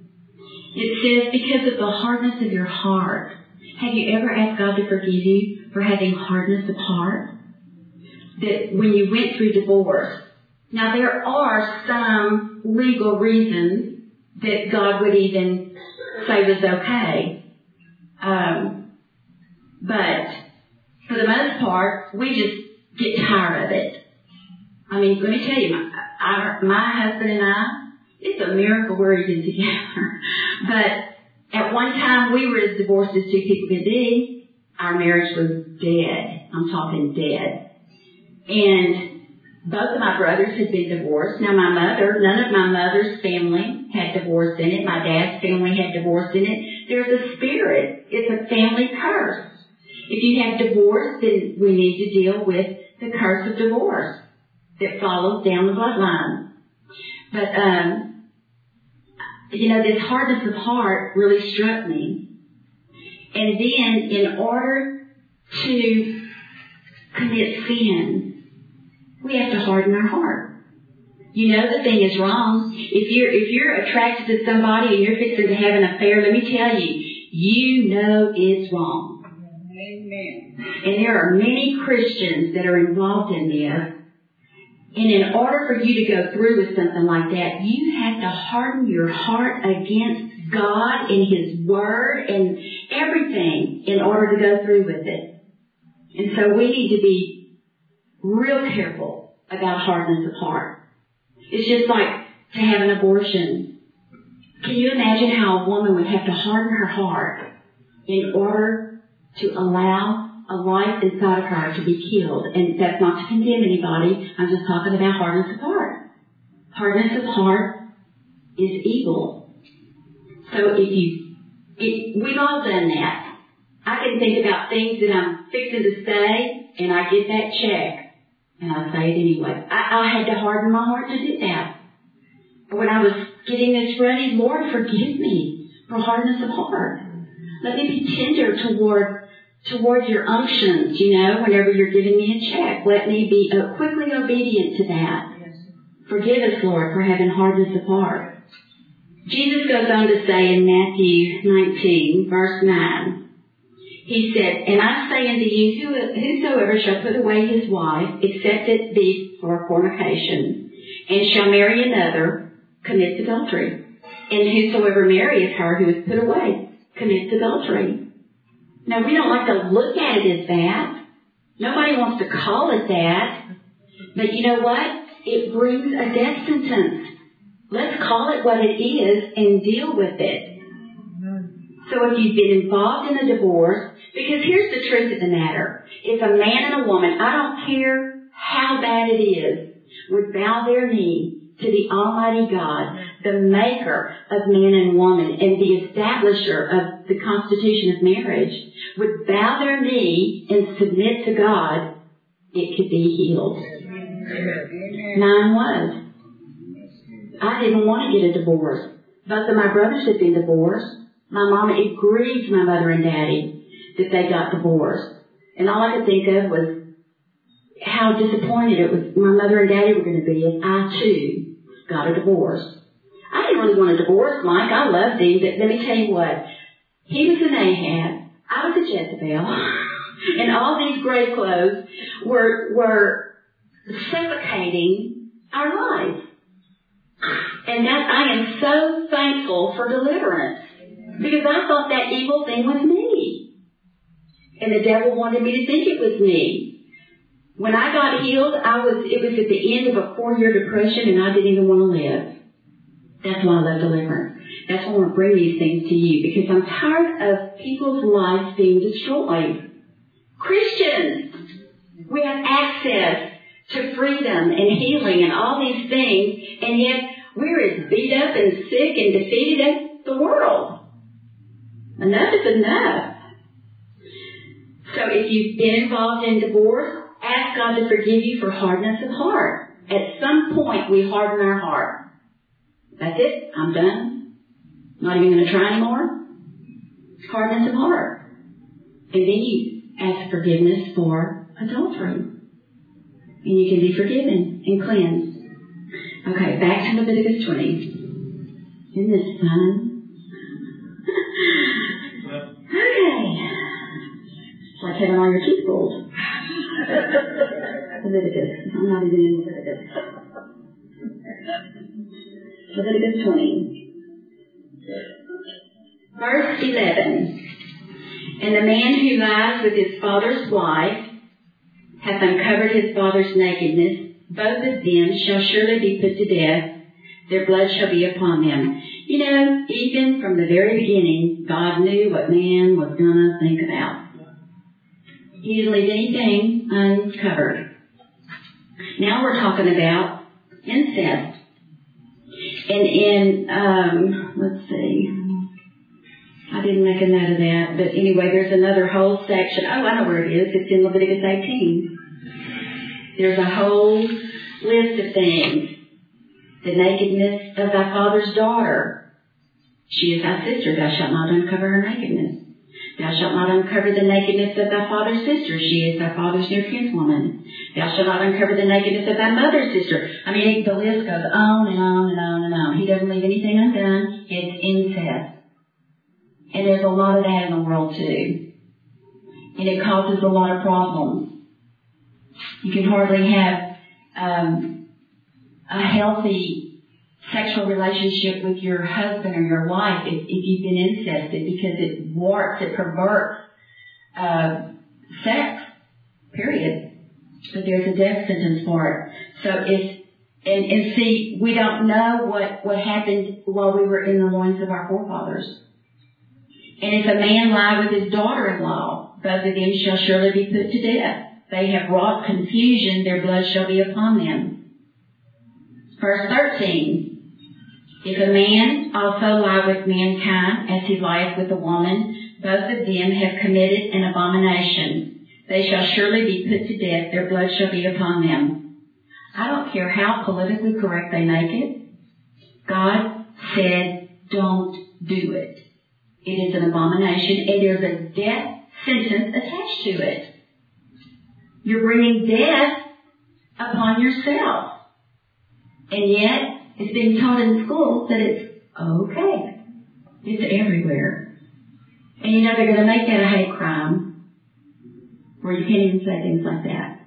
It says, because of the hardness of your heart. Have you ever asked God to forgive you for having hardness of heart? That when you went through divorce. Now, there are some legal reasons that God would even say was okay. Um, but for the most part, we just get tired of it. I mean, let me tell you, my, our, my husband and I, it's a miracle we're even together. But at one time, we were as divorced as two people could be. Our marriage was dead. I'm talking dead. And both of my brothers had been divorced. Now, my mother, none of my mother's family had divorce in it. My dad's family had divorce in it. There's a spirit. It's a family curse. If you have divorce, then we need to deal with the curse of divorce that follows down the bloodline. But, um, you know, this hardness of heart really struck me. And then, in order to commit sin, we have to harden our heart. You know the thing is wrong. If you're if you're attracted to somebody and you're fixing to have an affair, let me tell you, you know it's wrong. Amen. And there are many Christians that are involved in this. And in order for you to go through with something like that, you have to harden your heart against God and His Word and everything in order to go through with it. And so we need to be real careful about hardness of heart. It's just like to have an abortion. Can you imagine how a woman would have to harden her heart in order to allow a life inside of her to be killed? And that's not to condemn anybody. I'm just talking about hardness of heart. Hardness of heart is evil. So if you, if, we've all done that. I can think about things that I'm fixing to say, and I get that check. And I say it anyway. I, I had to harden my heart to do that. But when I was getting this ready, Lord, forgive me for hardness of heart. Let me be tender toward toward your unctions, you know, whenever you're giving me a check. Let me be uh, quickly obedient to that. Yes. Forgive us, Lord, for having hardness of heart. Jesus goes on to say in Matthew nineteen, verse nine, He said, and I say unto you, whosoever shall put away his wife, except it be for fornication, and shall marry another, commits adultery. And whosoever marrieth her who is put away, commits adultery. Now, we don't like to look at it as that. Nobody wants to call it that. But you know what? It brings a death sentence. Let's call it what it is and deal with it. So if you've been involved in a divorce, because here's the truth of the matter. If a man and a woman, I don't care how bad it is, would bow their knee to the Almighty God, the maker of man and woman and the establisher of the constitution of marriage, would bow their knee and submit to God, it could be healed. Amen. Mine was. I didn't want to get a divorce. Both of my brothers had been divorced. My mama, it grieved my mother and daddy that they got divorced. And all I could think of was how disappointed it was my mother and daddy were going to be if I, too, got a divorce. I didn't really want a divorce, Mike. I loved him, but let me tell you what. He was an Ahab. I was a Jezebel. And all these grave clothes were, were suffocating our lives. And that I am so thankful for deliverance. Because I thought that evil thing was me. And the devil wanted me to think it was me. When I got healed, I was it was at the end of a four-year depression, and I didn't even want to live. That's why I love deliverance. That's why I want to bring these things to you, because I'm tired of people's lives being destroyed. Christians, we have access to freedom and healing and all these things, and yet we're as beat up and sick and defeated as the world. Enough is enough. So if you've been involved in divorce, ask God to forgive you for hardness of heart. At some point, we harden our heart. That's it. I'm done. Not even going to try anymore. It's hardness of heart. And then you ask forgiveness for adultery. And you can be forgiven and cleansed. Okay, back to Leviticus twenty. Isn't this fun? Okay. It's like having all your teeth pulled. Leviticus. I'm not even in Leviticus. Leviticus twenty. Verse eleven. And the man who lies with his father's wife hath uncovered his father's nakedness. Both of them shall surely be put to death. Their blood shall be upon them. You know, even from the very beginning, God knew what man was going to think about. He didn't leave anything uncovered. Now we're talking about incest. And in, um, let's see, I didn't make a note of that, but anyway, there's another whole section. Oh, I know where it is. It's in Leviticus eighteen. There's a whole list of things. The nakedness of thy father's daughter. She is thy sister. Thou shalt not uncover her nakedness. Thou shalt not uncover the nakedness of thy father's sister. She is thy father's near kinswoman. Thou shalt not uncover the nakedness of thy mother's sister. I mean, the list goes on and on and on and on. He doesn't leave anything undone. It's incest. And there's a lot of that in the world too. And it causes a lot of problems. You can hardly have um, a healthy sexual relationship with your husband or your wife if, if you've been incested, because it warps, it perverts uh, sex, period. But there's a death sentence for it. So if, and, and see, we don't know what, what happened while we were in the loins of our forefathers. And if a man lie with his daughter-in-law, both of them shall surely be put to death. They have wrought confusion, their blood shall be upon them. Verse thirteen. If a man also lie with mankind, as he lieth with a woman, both of them have committed an abomination. They shall surely be put to death, their blood shall be upon them. I don't care how politically correct they make it. God said, don't do it. It is an abomination, and there's a death sentence attached to it. You're bringing death upon yourself. And yet, it's being taught in school that it's okay. It's everywhere. And you know they're going to make that a hate crime, where you can't even say things like that.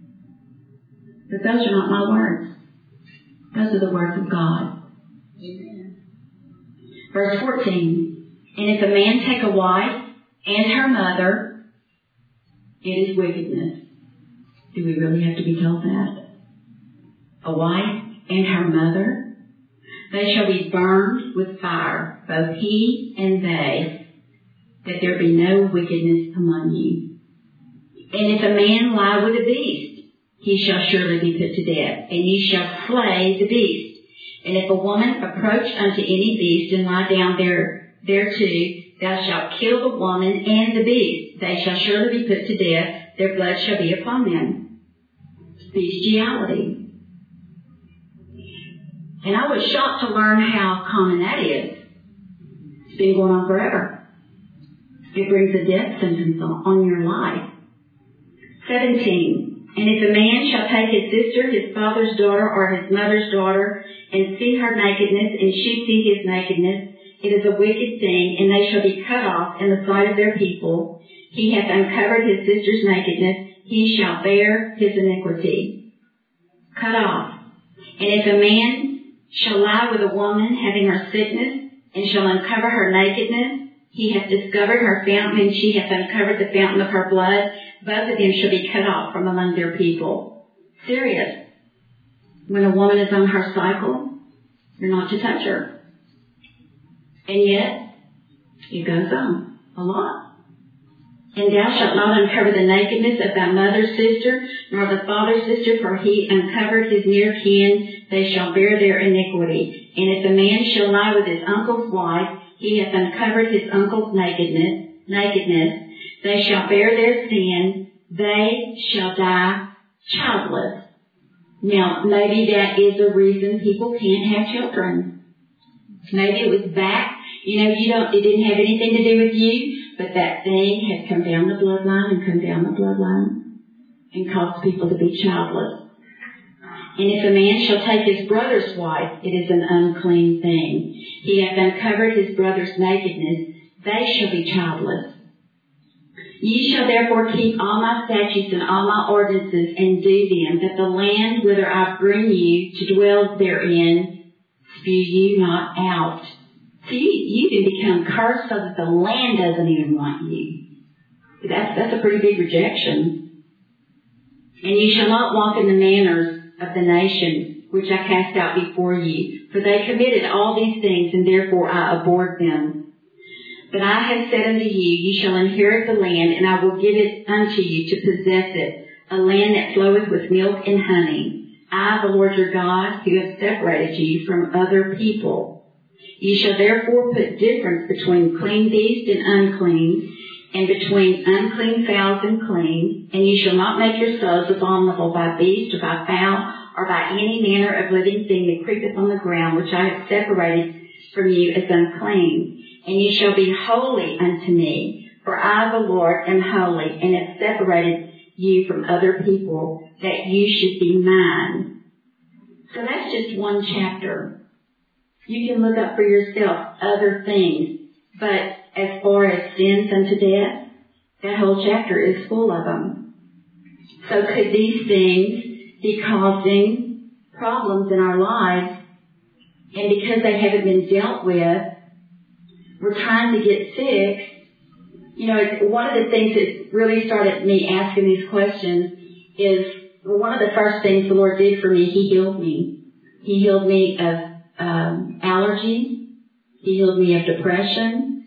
But those are not my words. Those are the words of God. Amen. Verse fourteen. And if a man take a wife and her mother, it is wickedness. Do we really have to be told that? A wife and her mother, they shall be burned with fire, both he and they, that there be no wickedness among you. And if a man lie with a beast, he shall surely be put to death, and ye shall slay the beast. And if a woman approach unto any beast and lie down there thereto, thou shalt kill the woman and the beast. They shall surely be put to death. Their blood shall be upon them. Bestiality. And I was shocked to learn how common that is. It's been going on forever. It brings a death sentence on your life. seventeen. And if a man shall take his sister, his father's daughter, or his mother's daughter, and see her nakedness, and she see his nakedness, it is a wicked thing, and they shall be cut off in the sight of their people. He hath uncovered his sister's nakedness. He shall bear his iniquity. Cut off. And if a man shall lie with a woman having her sickness, and shall uncover her nakedness, he hath discovered her fountain, and she hath uncovered the fountain of her blood. Both of them shall be cut off from among their people. Serious. When a woman is on her cycle, you're not to touch her. And yet, it goes on a lot. And thou shalt not uncover the nakedness of thy mother's sister, nor the father's sister, for he uncovered his near kin. They shall bear their iniquity. And if a man shall lie with his uncle's wife, he hath uncovered his uncle's nakedness. Nakedness. They shall bear their sin. They shall die childless. Now, maybe that is the reason people can't have children. Maybe it was back. You know, you don't, it didn't have anything to do with you, but that thing has come down the bloodline and come down the bloodline. and cause people to be childless. And if a man shall take his brother's wife, it is an unclean thing. He hath uncovered his brother's nakedness, they shall be childless. Ye shall therefore keep all my statutes and all my ordinances, and do them, that the land whither I bring you to dwell therein spew you not out. So you, you can become cursed so that the land doesn't even want you. That's, that's a pretty big rejection. And you shall not walk in the manners of the nation which I cast out before you, for they committed all these things, and therefore I abhorred them. But I have said unto you, ye shall inherit the land, and I will give it unto you to possess it, a land that floweth with milk and honey. I, the Lord your God, who have separated you from other people. Ye shall therefore put difference between clean beast and unclean, and between unclean fowls and clean, and ye shall not make yourselves abominable by beast, or by fowl, or by any manner of living thing that creepeth on the ground, which I have separated from you as unclean. And ye shall be holy unto me, for I, the Lord, am holy, and have separated you from other people, that you should be mine. So that's just one chapter. You can look up for yourself other things, but as far as sins unto death, that whole chapter is full of them. So could these things be causing problems in our lives, and because they haven't been dealt with, we're trying to get sick? You know, one of the things that really started me asking these questions is, well, one of the first things the Lord did for me, He healed me. He healed me of um, allergies. He healed me of depression.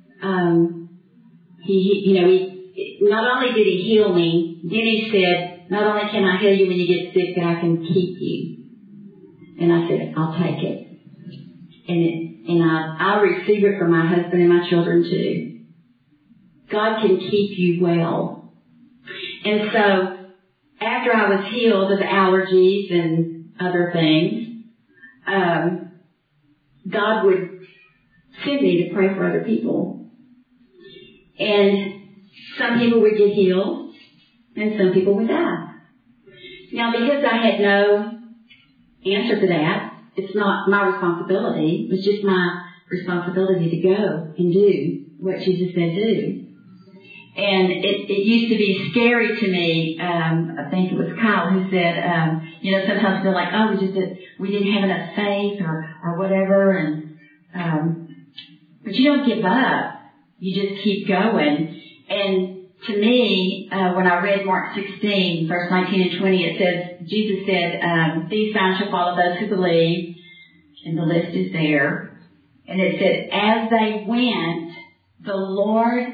Um, he, you know, he, not only did He heal me, then He said, not only can I heal you when you get sick, but I can keep you. And I said, I'll take it. And it, And I, I receive it from my husband and my children too. God can keep you well. And so, after I was healed of allergies and other things, um, God would send me to pray for other people. And some people would get healed, and some people would die. Now, because I had no answer to that, it's not my responsibility. It's just my responsibility to go and do what Jesus said do. And it, it used to be scary to me. Um, I think it was Kyle who said, um, you know, sometimes feel like, oh, we just did, we didn't have enough faith or, or whatever. And um, but you don't give up. You just keep going. And to me, uh, when I read Mark sixteen, verse nineteen and twenty, it says, Jesus said, um, these signs shall follow those who believe, and the list is there. And it said, as they went, the Lord,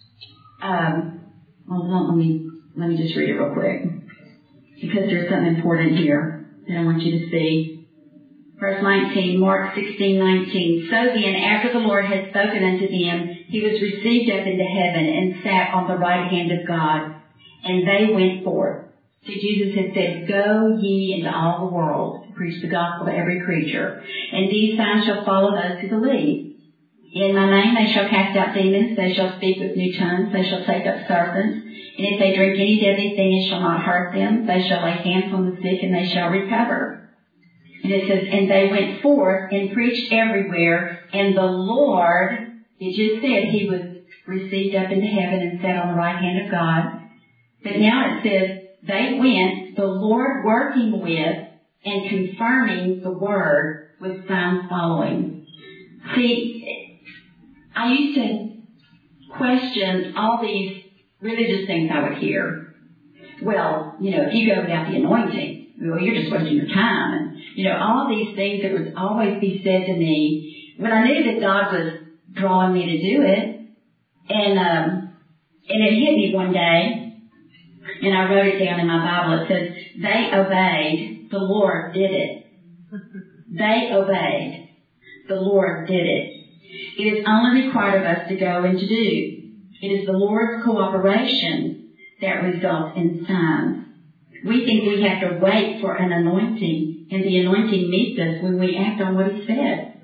um, well, let me, let me just read it real quick, because there's something important here that I want you to see. Verse nineteen, Mark sixteen, nineteen. So then, after the Lord had spoken unto them, He was received up into heaven and sat on the right hand of God. And they went forth. See, Jesus had said, go ye into all the world to preach the gospel to every creature. And these signs shall follow those who believe. In my name they shall cast out demons. They shall speak with new tongues. They shall take up serpents. And if they drink any deadly thing, it shall not hurt them. They shall lay hands on the sick, and they shall recover. And it says, and they went forth and preached everywhere, and the Lord, it just said He was received up into heaven and sat on the right hand of God. But now it says, they went, the Lord working with and confirming the word with signs following. See, I used to question all these religious things I would hear. Well, you know, if you go without the anointing, well, you're just wasting your time. And, you know, all these things that would always be said to me when I knew that God was drawing me to do it. And, um, and it hit me one day, and I wrote it down in my Bible. It says, they obeyed, the Lord did it. They obeyed, the Lord did it. It is only required of us to go and to do. It is the Lord's cooperation that results in signs. We think we have to wait for an anointing, and the anointing meets us when we act on what He said.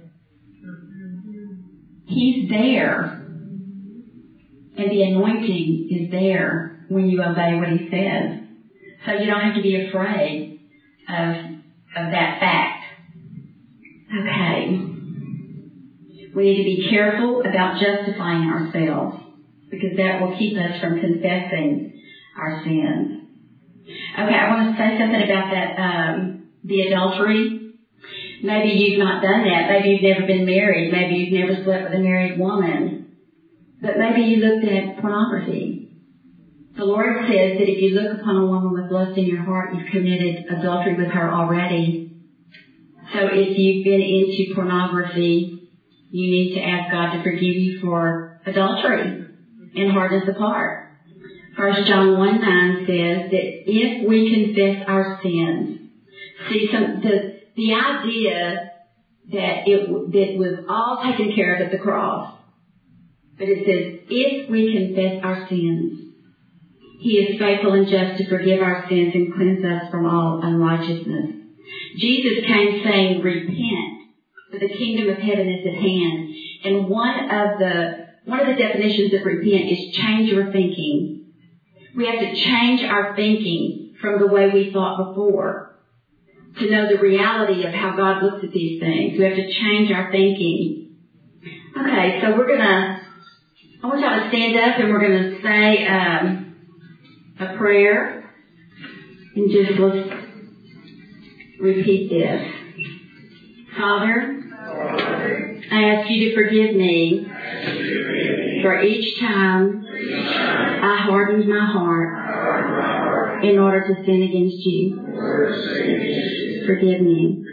He's there, and the anointing is there when you obey what He says. So you don't have to be afraid of, of that fact. Okay. We need to be careful about justifying ourselves because that will keep us from confessing our sins. Okay, I want to say something about that, um, the adultery. Maybe you've not done that. Maybe you've never been married. Maybe you've never slept with a married woman. But maybe you looked at pornography. The Lord says that if you look upon a woman with lust in your heart, you've committed adultery with her already. So if you've been into pornography, you need to ask God to forgive you for adultery and hardness of heart. First John one nine says that if we confess our sins, see some the the idea that it that was all taken care of at the cross, but it says if we confess our sins, He is faithful and just to forgive our sins and cleanse us from all unrighteousness. Jesus came saying, repent, for the kingdom of heaven is at hand. And one of the one of the definitions of repent is change your thinking. We have to change our thinking from the way we thought before to know the reality of how God looks at these things. We have to change our thinking. Okay, so we're going to, I want y'all to stand up and we're going to say um, a prayer. And just let's repeat this. Father, I ask you to forgive me for each time I hardened my heart in order to sin against you. Forgive me.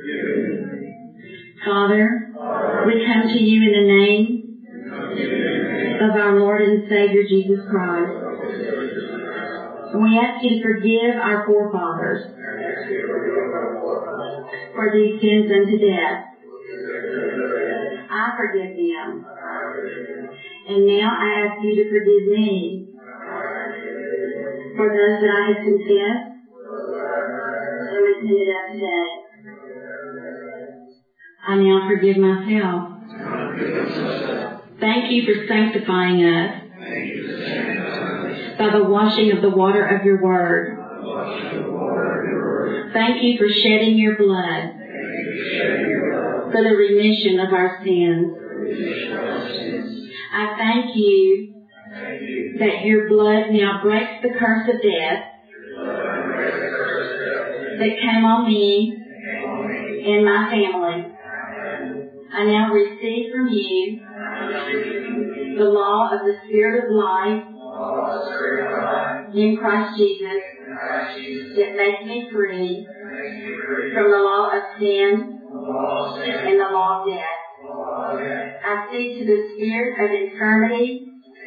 Father, we come to you in the name of our Lord and Savior Jesus Christ. And we ask you to forgive our forefathers for these sins unto death. I forgive them. And now I ask you to forgive me for those that I have confessed and repented of today. I now forgive myself. Thank you for sanctifying us by the washing of the water of your word. Thank you for shedding your blood for the remission of our sins. I thank you that your blood now breaks the curse of death that came on me and my family. I now receive from you the law of the Spirit of life in Christ Jesus that makes me free from the law of sin and the law of death. I speak to the spirit of infirmity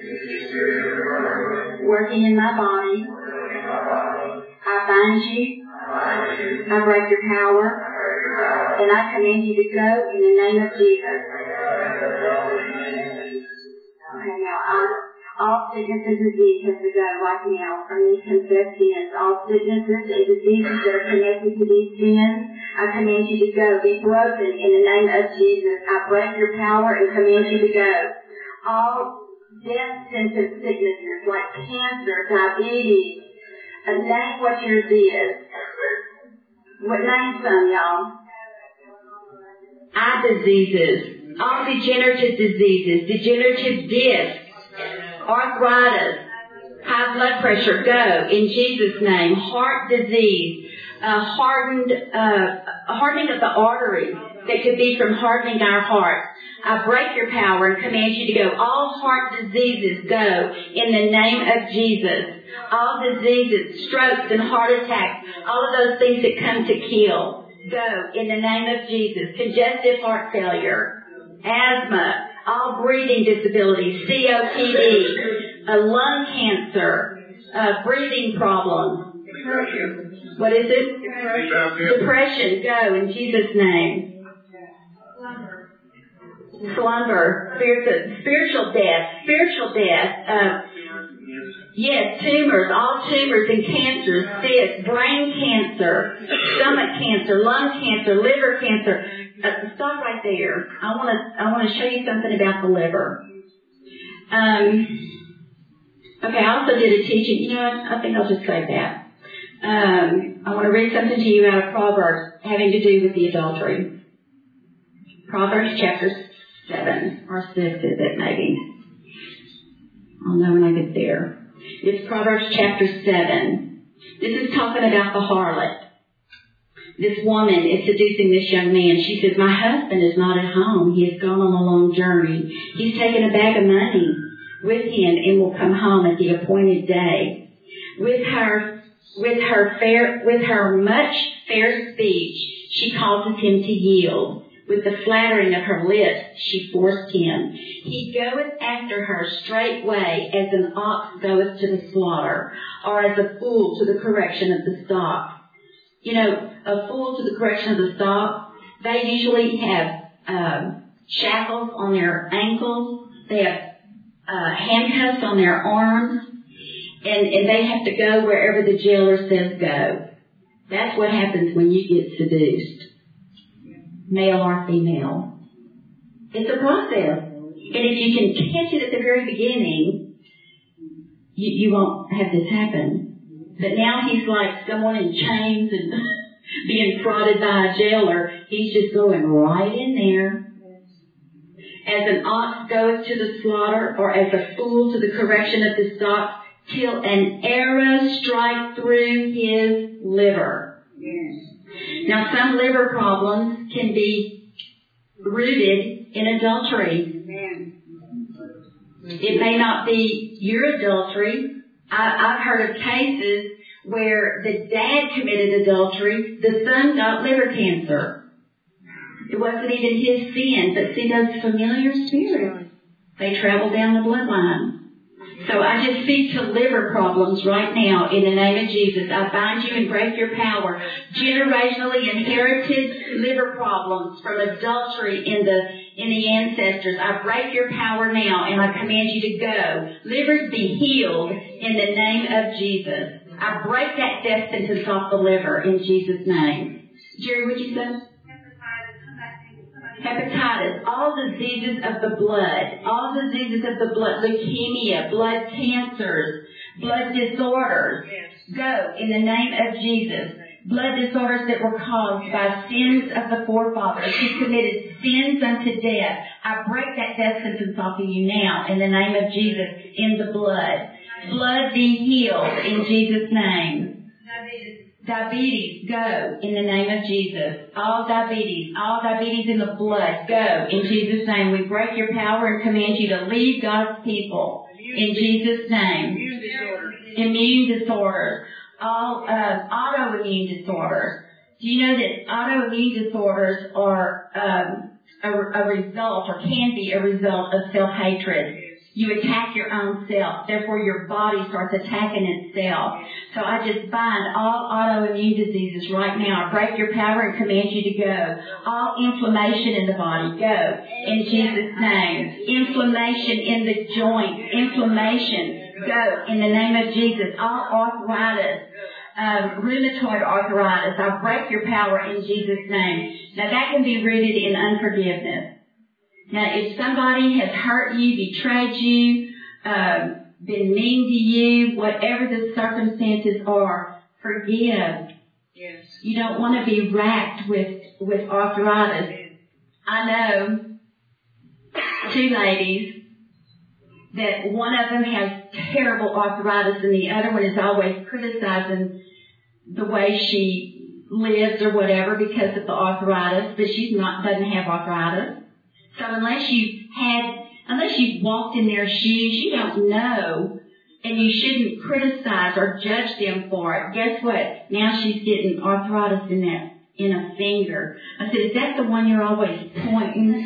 working in my body. I bind you. I break your power. And I command you to go in the name of Jesus. Okay, now, I, all sickness and disease has to go right now from these confessed sins. All sicknesses and diseases that are connected to these sins, I command you to go. Be broken in the name of Jesus. I break your power and command you to go. All death sentence sicknesses like cancer, diabetes, uh, name what yours is. What name some, y'all? Eye diseases, all degenerative diseases, degenerative disc, arthritis, high blood pressure, go in Jesus' name. Heart disease, uh, hardened, uh, hardening of the arteries that could be from hardening our hearts. I break your power and command you to go. All heart diseases go in the name of Jesus. All diseases, strokes and heart attacks, all of those things that come to kill, go in the name of Jesus. Congestive heart failure, asthma, all breathing disabilities, C O P D, uh, lung cancer, uh, breathing problems. Depression. What is it? Depression. Depression, go in Jesus' name. Slumber. Slumber, spiritual, spiritual death, spiritual death, uh, yes, tumors, all tumors and cancers, cysts, brain cancer, stomach cancer, lung cancer, liver cancer. Uh, stop right there. I want to I want to show you something about the liver. Um, okay, I also did a teaching. You know what? I think I'll just say that. Um, I want to read something to you out of Proverbs having to do with the adultery. Proverbs chapter seven, or six is it maybe? I'll know when I get there. It's Proverbs chapter seven. This is talking about the harlot. This woman is seducing this young man. She says, my husband is not at home. He has gone on a long journey. He's taken a bag of money with him and will come home at the appointed day. With her, with her fair, with her much fair speech, she causes him to yield. With the flattering of her lips, she forced him. He goeth after her straightway as an ox goeth to the slaughter, or as a fool to the correction of the stock. You know, a fool to the correction of the stock, they usually have um, shackles on their ankles. They have uh, handcuffs on their arms. And, and they have to go wherever the jailer says go. That's what happens when you get seduced, male or female. It's a process. And if you can catch it at the very beginning, you, you won't have this happen. But now he's like someone in chains and being prodded by a jailer. He's just going right in there. As an ox goes to the slaughter, or as a fool to the correction of the stock, till an arrow strike through his liver. Yes. Now, some liver problems can be rooted in adultery. Amen. It may not be your adultery. I, I've heard of cases where the dad committed adultery, the son got liver cancer. It wasn't even his sin, but see those familiar spirits, they travel down the bloodline. So I just speak to liver problems right now in the name of Jesus. I bind you and break your power. Generationally inherited liver problems from adultery in the in the ancestors. I break your power now and I command you to go. Livers be healed in the name of Jesus. I break that death sentence off the liver in Jesus' name. Jerry, what you say? Hepatitis, all diseases of the blood, all diseases of the blood, leukemia, blood cancers, blood disorders, go in the name of Jesus. Blood disorders that were caused by sins of the forefathers who committed sins unto death. I break that death sentence off of you now in the name of Jesus in the blood. Blood be healed in Jesus' name. Diabetes, go in the name of Jesus. All diabetes, all diabetes in the blood, go in Jesus' name. We break your power and command you to leave God's people in Jesus' name. Immune disorders. Immune disorders. All uh, autoimmune disorders. Do you know that autoimmune disorders are um, a, a result, or can be a result, of self-hatred? You attack your own self. Therefore, your body starts attacking itself. So I just bind all autoimmune diseases right now. I break your power and command you to go. All inflammation in the body, go. In Jesus' name. Inflammation in the joints. Inflammation, go. In the name of Jesus. All arthritis. Um, rheumatoid arthritis. I break your power in Jesus' name. Now, that can be rooted in unforgiveness. Now, if somebody has hurt you, betrayed you, um, been mean to you, whatever the circumstances are, forgive. Yes. You don't want to be racked with, with arthritis. I know two ladies that one of them has terrible arthritis and the other one is always criticizing the way she lives or whatever because of the arthritis, but she's not, doesn't have arthritis. So unless you had, unless you've walked in their shoes, you don't know, and you shouldn't criticize or judge them for it. Guess what? Now she's getting arthritis in that, in a finger. I said, is that the one you're always pointing?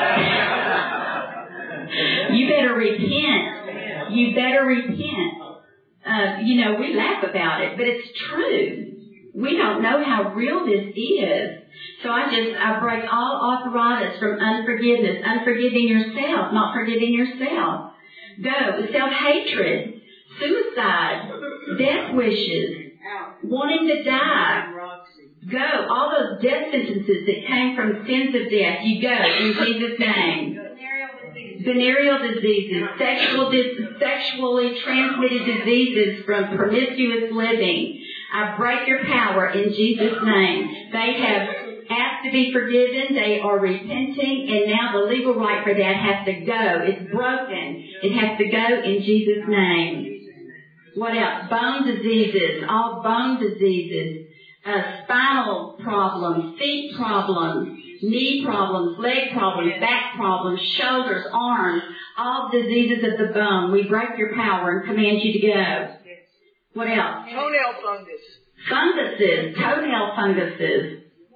You better repent. You better repent. Uh, you know, we laugh about it, but it's true. We don't know how real this is. So I just, I break all arthritis from unforgiveness, unforgiving yourself, not forgiving yourself. Go. Self-hatred, suicide, death wishes, wanting to die. Go. All those death sentences that came from sins of death, you go in Jesus' name. Venereal diseases, sexual dis- sexually transmitted diseases from promiscuous living. I break your power in Jesus' name. They have asked to be forgiven. They are repenting, and now the legal right for that has to go. It's broken. It has to go in Jesus' name. What else? Bone diseases, all bone diseases, uh, spinal problems, feet problems, knee problems, leg problems, back problems, shoulders, arms, all diseases of the bone. We break your power and command you to go. What else? Toenail fungus. Funguses, toenail funguses.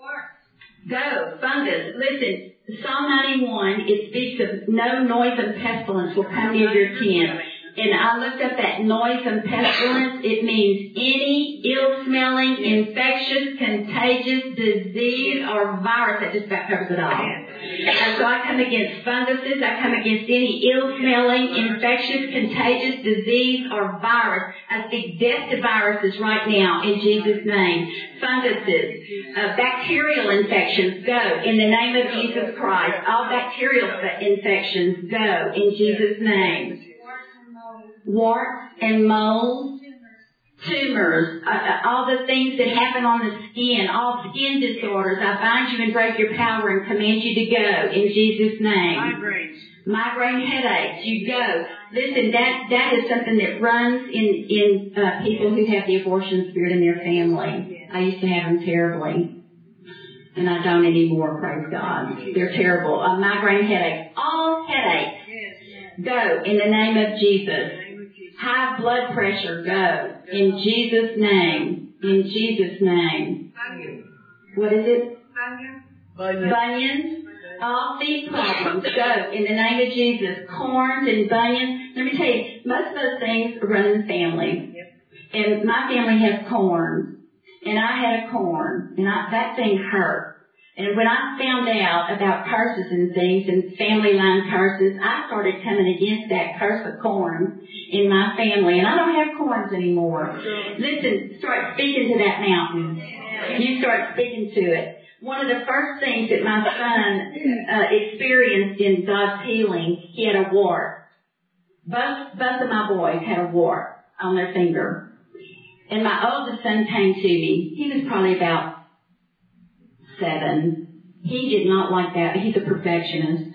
Go, fungus. Listen, Psalm ninety-one, it speaks of no noise and pestilence will come near your tent. And I looked up that noise and pestilence. It means any ill-smelling, infectious, contagious disease or virus. That just about covers it all. And so I come against funguses. I come against any ill-smelling, infectious, contagious disease or virus. I speak death to viruses right now in Jesus' name. Funguses, uh, bacterial infections, go in the name of Jesus Christ. All bacterial infections, go in Jesus' name. Warts and moles, tumors, uh, all the things that happen on the skin, all skin disorders. I bind you and break your power and command you to go in Jesus' name. Migraines. Migraine headaches, you go. Listen, that that is something that runs in in uh, people who have the abortion spirit in their family. I used to have them terribly, and I don't anymore. Praise God, they're terrible. Uh, migraine headaches, all headaches, go in the name of Jesus. High blood pressure, go. In Jesus' name. In Jesus' name. What is it? Bunions. Bunions. All feet problems, go. In the name of Jesus. Corns and bunions. Let me tell you, most of those things run in the family. And my family has corns. And I had a corn. And I, that thing hurt. And when I found out about curses and things and family line curses, I started coming against that curse of corn in my family. And I don't have corns anymore. Listen, start speaking to that mountain. You start speaking to it. One of the first things that my son uh, experienced in God's healing, he had a wart. Both, both of my boys had a wart on their finger. And my oldest son came to me. He was probably about seven. He did not like that. He's a perfectionist.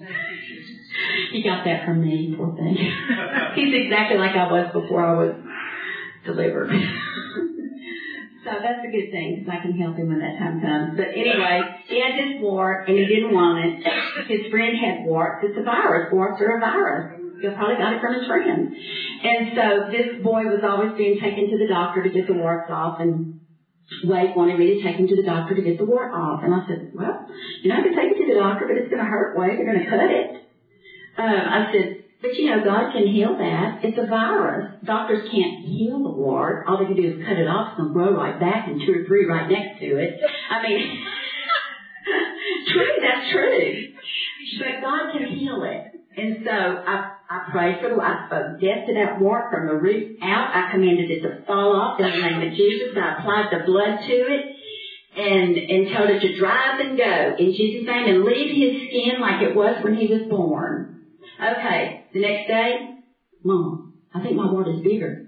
He got that from me, poor thing. He's exactly like I was before I was delivered. So that's a good thing, because I can help him when that time comes. But anyway, he had this wart, and he didn't want it. His friend had warts. It's a virus. Warts are a virus. He probably got it from his friend. And so this boy was always being taken to the doctor to get the warts off, and Wade wanted me to take him to the doctor to get the wart off. And I said, well, you know, I can take you to the doctor, but it's going to hurt, Wade. They're going to cut it. Um, I said, but you know, God can heal that. It's a virus. Doctors can't heal the wart. All they can do is cut it off. It's going to grow right back and two or three right next to it. I mean, true, that's true. But God can heal it. And so I, I prayed for the, I spoke death to that wart from the root out. I commanded it to fall off in the name of Jesus. I applied the blood to it and, and told it to dry up and go in Jesus' name and leave his skin like it was when he was born. Okay, the next day, Mom, I think my wart is bigger.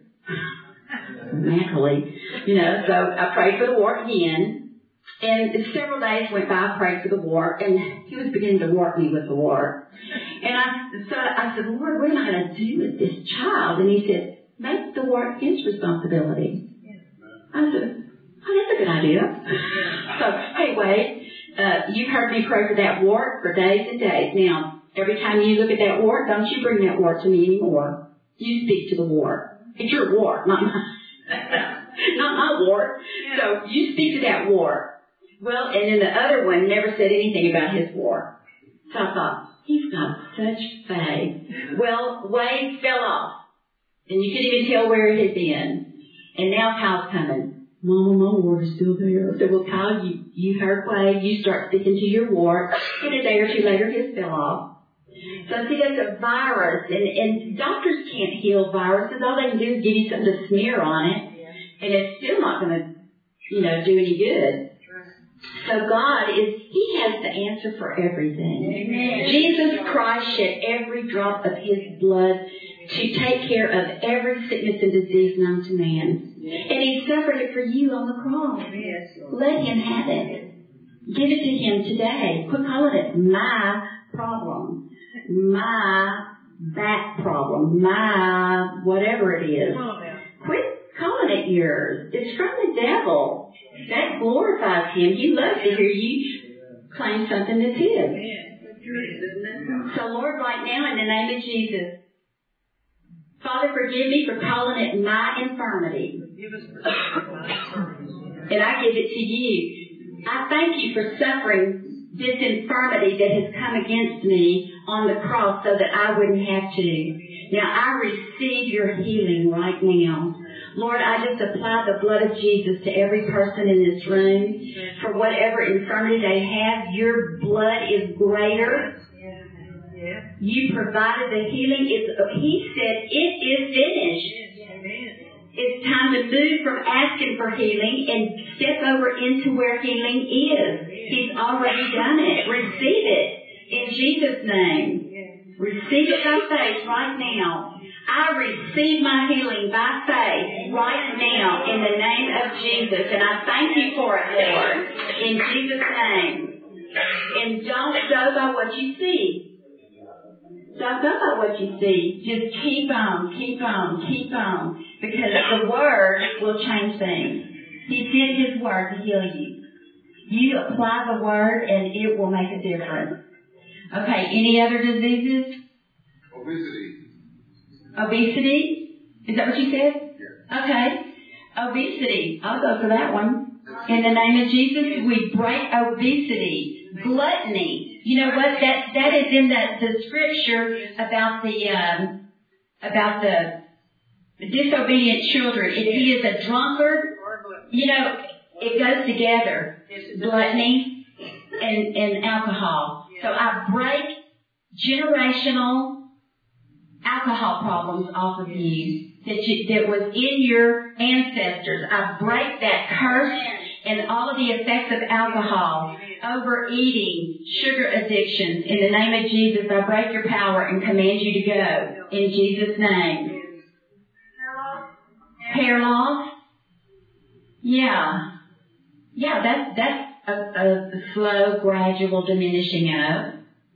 Naturally, you know, so I prayed for the wart again. And several days went by, I prayed for the wart, and he was beginning to wart me with the wart. And I, so I said, Lord, what am I going to do with this child? And he said, make the wart his responsibility. I said, oh, that's a good idea. So, hey, Wade, uh, you've heard me pray for that wart for days and days. Now, every time you look at that wart, don't you bring that wart to me anymore. You speak to the wart. It's your wart, not my, not my wart. So you speak to that wart. Well, and then the other one never said anything about his wart. So I thought, he's got such faith. Well, Wade fell off. And you couldn't even tell where it had been. And now Kyle's coming. Mama, my wart is still there. I said, well, Kyle, you, you heard Wade. You start speaking to your wart. And a day or two later, his fell off. So see, that's a virus. And, and doctors can't heal viruses. All they can do is give you something to smear on it. And it's still not going to, you know, do any good. So God is, he has the answer for everything. Amen. Jesus Christ shed every drop of his blood to take care of every sickness and disease known to man. And He suffered it for you on the cross. Let Him have it. Give it to Him today. Quit calling it my problem, my back problem, my whatever it is. Quit calling it yours. It's from the devil. That glorifies Him. He loves to hear you claim something that's His. So Lord, right now, in the name of Jesus, Father, forgive me for calling it my infirmity. And I give it to you. I thank you for suffering this infirmity that has come against me on the cross so that I wouldn't have to. Now I receive your healing right now. Lord, I just apply the blood of Jesus to every person in this room. For whatever infirmity they have, your blood is greater. You provided the healing. It's, he said, it is finished. It's time to move from asking for healing and step over into where healing is. He's already done it. Receive it in Jesus' name. Receive it by faith right now. I receive my healing by faith right now in the name of Jesus. And I thank you for it, Lord, in Jesus' name. And don't go by what you see. Don't go by what you see. Just keep on, keep on, keep on. Because the Word will change things. He sent His Word to heal you. You apply the Word and it will make a difference. Okay, any other diseases? Obesity. Obesity? Is that what you said? Yeah. Okay. Obesity. I'll go for that one. In the name of Jesus, we break obesity. Gluttony. You know what? That that is in the, the scripture about the um, about the disobedient children. If he is a drunkard, you know, it goes together. Gluttony and, and alcohol. So I break generational alcohol problems off of you that you, that was in your ancestors. I break that curse and all of the effects of alcohol, overeating, sugar addictions. In the name of Jesus, I break your power and command you to go. In Jesus' name. Hair loss? Yeah. Yeah, that's, that's a, a slow, gradual diminishing of.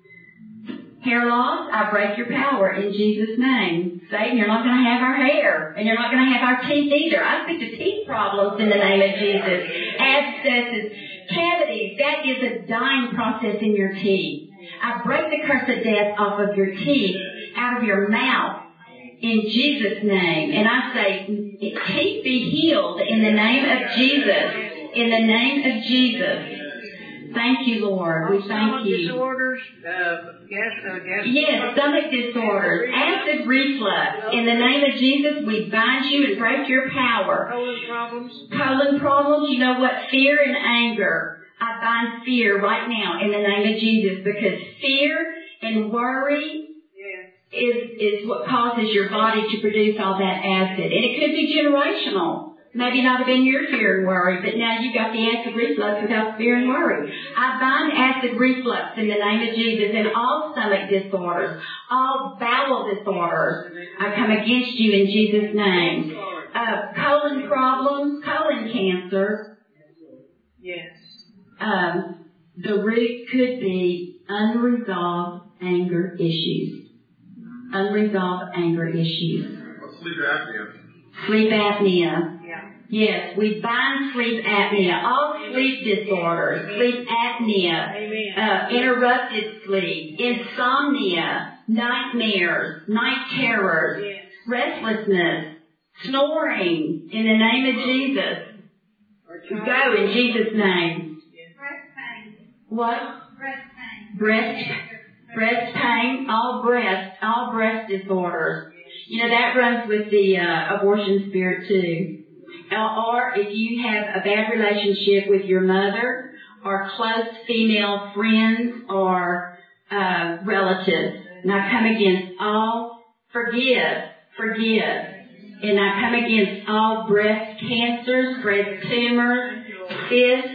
Hair loss, I break your power in Jesus' name. Satan, you're not going to have our hair, and you're not going to have our teeth either. I speak to teeth problems in the name of Jesus. Abscesses, cavities, that is a dying process in your teeth. I break the curse of death off of your teeth, out of your mouth, in Jesus' name. And I say, teeth be healed in the name of Jesus. In the name of Jesus. Thank you, Lord. We thank you. Disorders, uh, gas, uh, gas. Yes, stomach disorders, acid reflux. In the name of Jesus, we bind you and break your power. Colon problems. Colon problems. You know what? Fear and anger. I bind fear right now in the name of Jesus, because fear and worry Yeah. is is what causes your body to produce all that acid. And it could be generational. Maybe not have been your fear and worry, but now you got the acid reflux without fear and worry. I bind acid reflux in the name of Jesus, and all stomach disorders, all bowel disorders. I come against you in Jesus' name. Uh, colon problems, colon cancer. Yes. Um, the root could be unresolved anger issues. Unresolved anger issues. What's sleep apnea? Sleep apnea. Yeah. Yes, we bind sleep apnea, all sleep disorders, sleep apnea, Amen. uh, interrupted sleep, insomnia, nightmares, night terrors, Yes. restlessness, snoring, in the name of Jesus. Go in Jesus' name. Breast pain. What? Breast pain. Breast, breast pain, all breast, all breast disorders. You know, that runs with the uh, abortion spirit too. Or if you have a bad relationship with your mother or close female friends or uh, relatives. And I come against all, forgive, forgive. And I come against all breast cancers, breast tumors, cysts,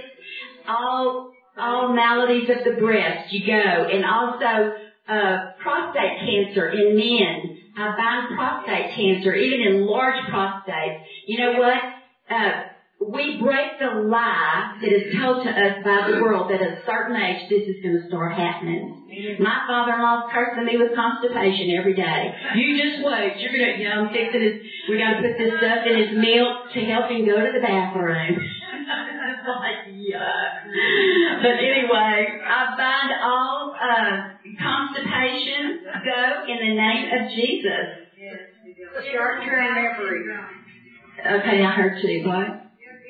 all, all maladies of the breast. You go. And also uh, prostate cancer in men. I bind prostate cancer, even in large prostates. You know what? uh, we break the lie that is told to us by the world that at a certain age this is going to start happening. My father-in-law's cursing me with constipation every day. You just wait. You're going to, you know, I'm fixing his, we got to put this stuff in his milk to help him go to the bathroom. It's like, yuck. But anyway, I bind all uh, constipation. Go in the name of Jesus. Short-term memory. Okay, I heard too. What?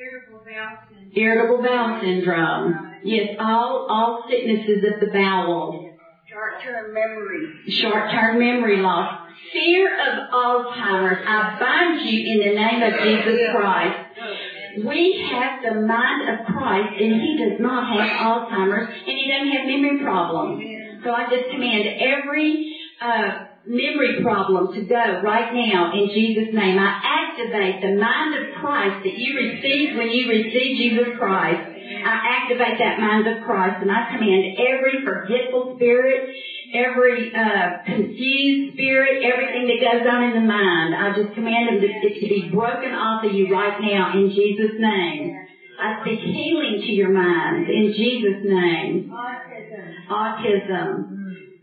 Irritable bowel syndrome. Yes, all all sicknesses of the bowel. Short-term memory. Short-term memory loss. Fear of Alzheimer's. I bind you in the name of Jesus Christ. We have the mind of Christ, and He does not have Alzheimer's, and He doesn't have memory problems. So I just command every uh, memory problem to go right now in Jesus' name. I activate the mind of Christ that you received when you received Jesus Christ. I activate that mind of Christ, and I command every forgetful spirit, every uh, confused spirit, everything that goes on in the mind, I just command them to, it to be broken off of you right now in Jesus' name. I speak healing to your mind in Jesus' name. Autism. Autism.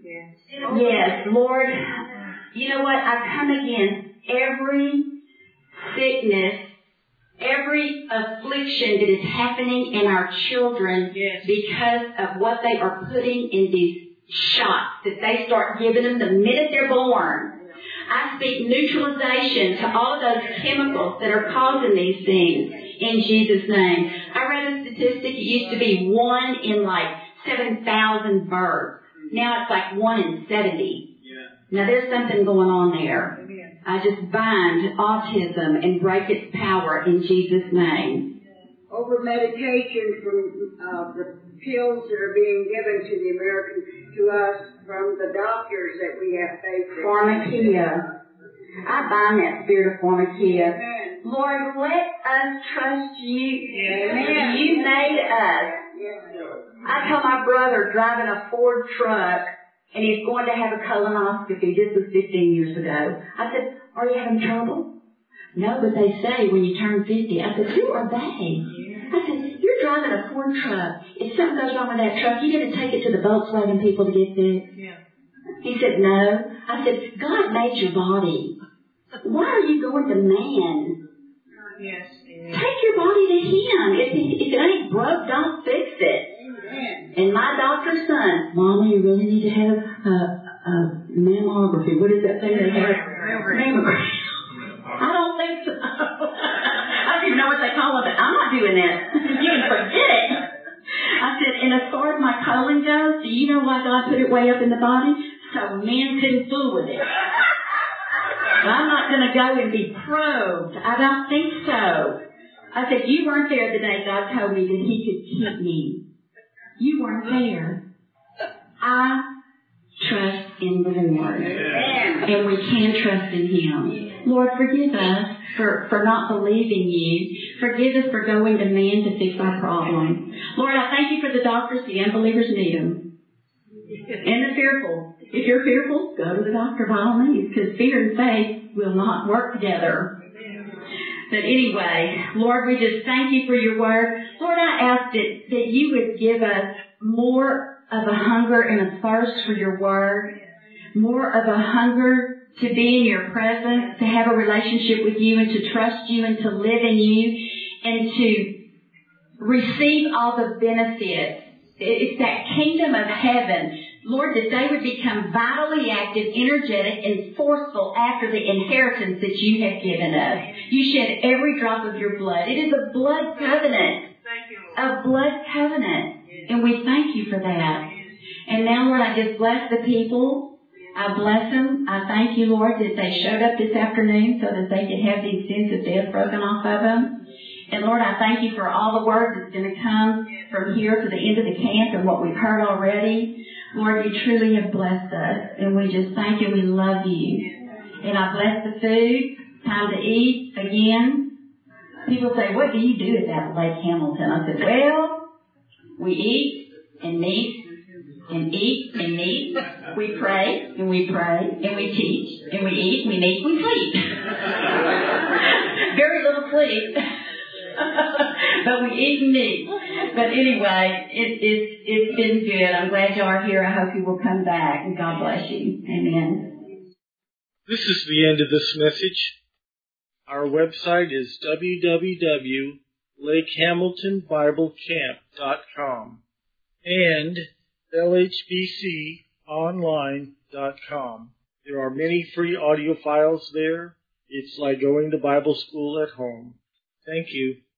Yes, Lord, you know what? I come against every sickness, every affliction that is happening in our children yes. because of what they are putting in these shots that they start giving them the minute they're born. I speak neutralization to all of those chemicals that are causing these things in Jesus' name. I read a statistic, it used to be one in like seven thousand births. Now it's like one in seventy. Now there's something going on there. I just bind autism and break its power in Jesus' name. Over medication from uh, the pills that are being given to the American, to us from the doctors that we have faced. Pharmakia. I bind that spirit of pharmakia. Amen. Lord, let us trust you. Amen. You made us. I told my brother driving a Ford truck, and he's going to have a colonoscopy. This was fifteen years ago. I said, are you having trouble? No, but they say when you turn fifty. I said, who are they? I said, you're driving a Ford truck. If something goes wrong with that truck, you're going to take it to the Volkswagen people to get fixed? Yeah. He said, no. I said, God made your body. Why are you going to man? Yes. Amen. Take your body to Him. If, if it ain't broke, don't fix it. Amen. And my doctor's son, Mama, you really need to have a, a mammography. What is that thing they have? Mammogram. I don't think so. I don't even know what they call it, but I'm not doing that. You can forget it. I said, and as far as my colon goes, do you know why God put it way up in the body? So men couldn't fool with it. But I'm not going to go and be probed. I don't think so. I said, you weren't there the day God told me that He could keep me. You weren't there. I trust in the Lord. And we can trust in Him. Lord, forgive us for, for not believing You. Forgive us for going to man to fix our problem. Lord, I thank You for the doctors. The unbelievers need them. And the fearful. If you're fearful, go to the doctor by all means, because fear and faith will not work together. But anyway, Lord, we just thank You for Your word. Lord, I ask that, that You would give us more of a hunger and a thirst for Your word, more of a hunger to be in Your presence, to have a relationship with You and to trust You and to live in You and to receive all the benefits. It's that kingdom of heaven. Lord, that they would become vitally active, energetic, and forceful after the inheritance that You have given us. You shed every drop of Your blood. It is a blood covenant. A blood covenant. And we thank You for that. And now, Lord, I just bless the people. I bless them. I thank You, Lord, that they showed up this afternoon so that they could have these sins of death broken off of them. And Lord, I thank You for all the word that's going to come from here to the end of the camp and what we've heard already. Lord, You truly have blessed us, and we just thank You. We love You. And I bless the food. Time to eat again. People say, what do you do at that Lake Hamilton? I said, well, we eat and meet and eat and meet. We pray and we pray and we teach and we eat, we meet, we sleep. Very little sleep. but we eat meat. But anyway, it, it, it's been good. I'm glad you are here. I hope you will come back. And God bless you. Amen. This is the end of this message. Our website is w w w dot lake hamilton bible camp dot com and l h b c online dot com. There are many free audio files there. It's like going to Bible school at home. Thank you.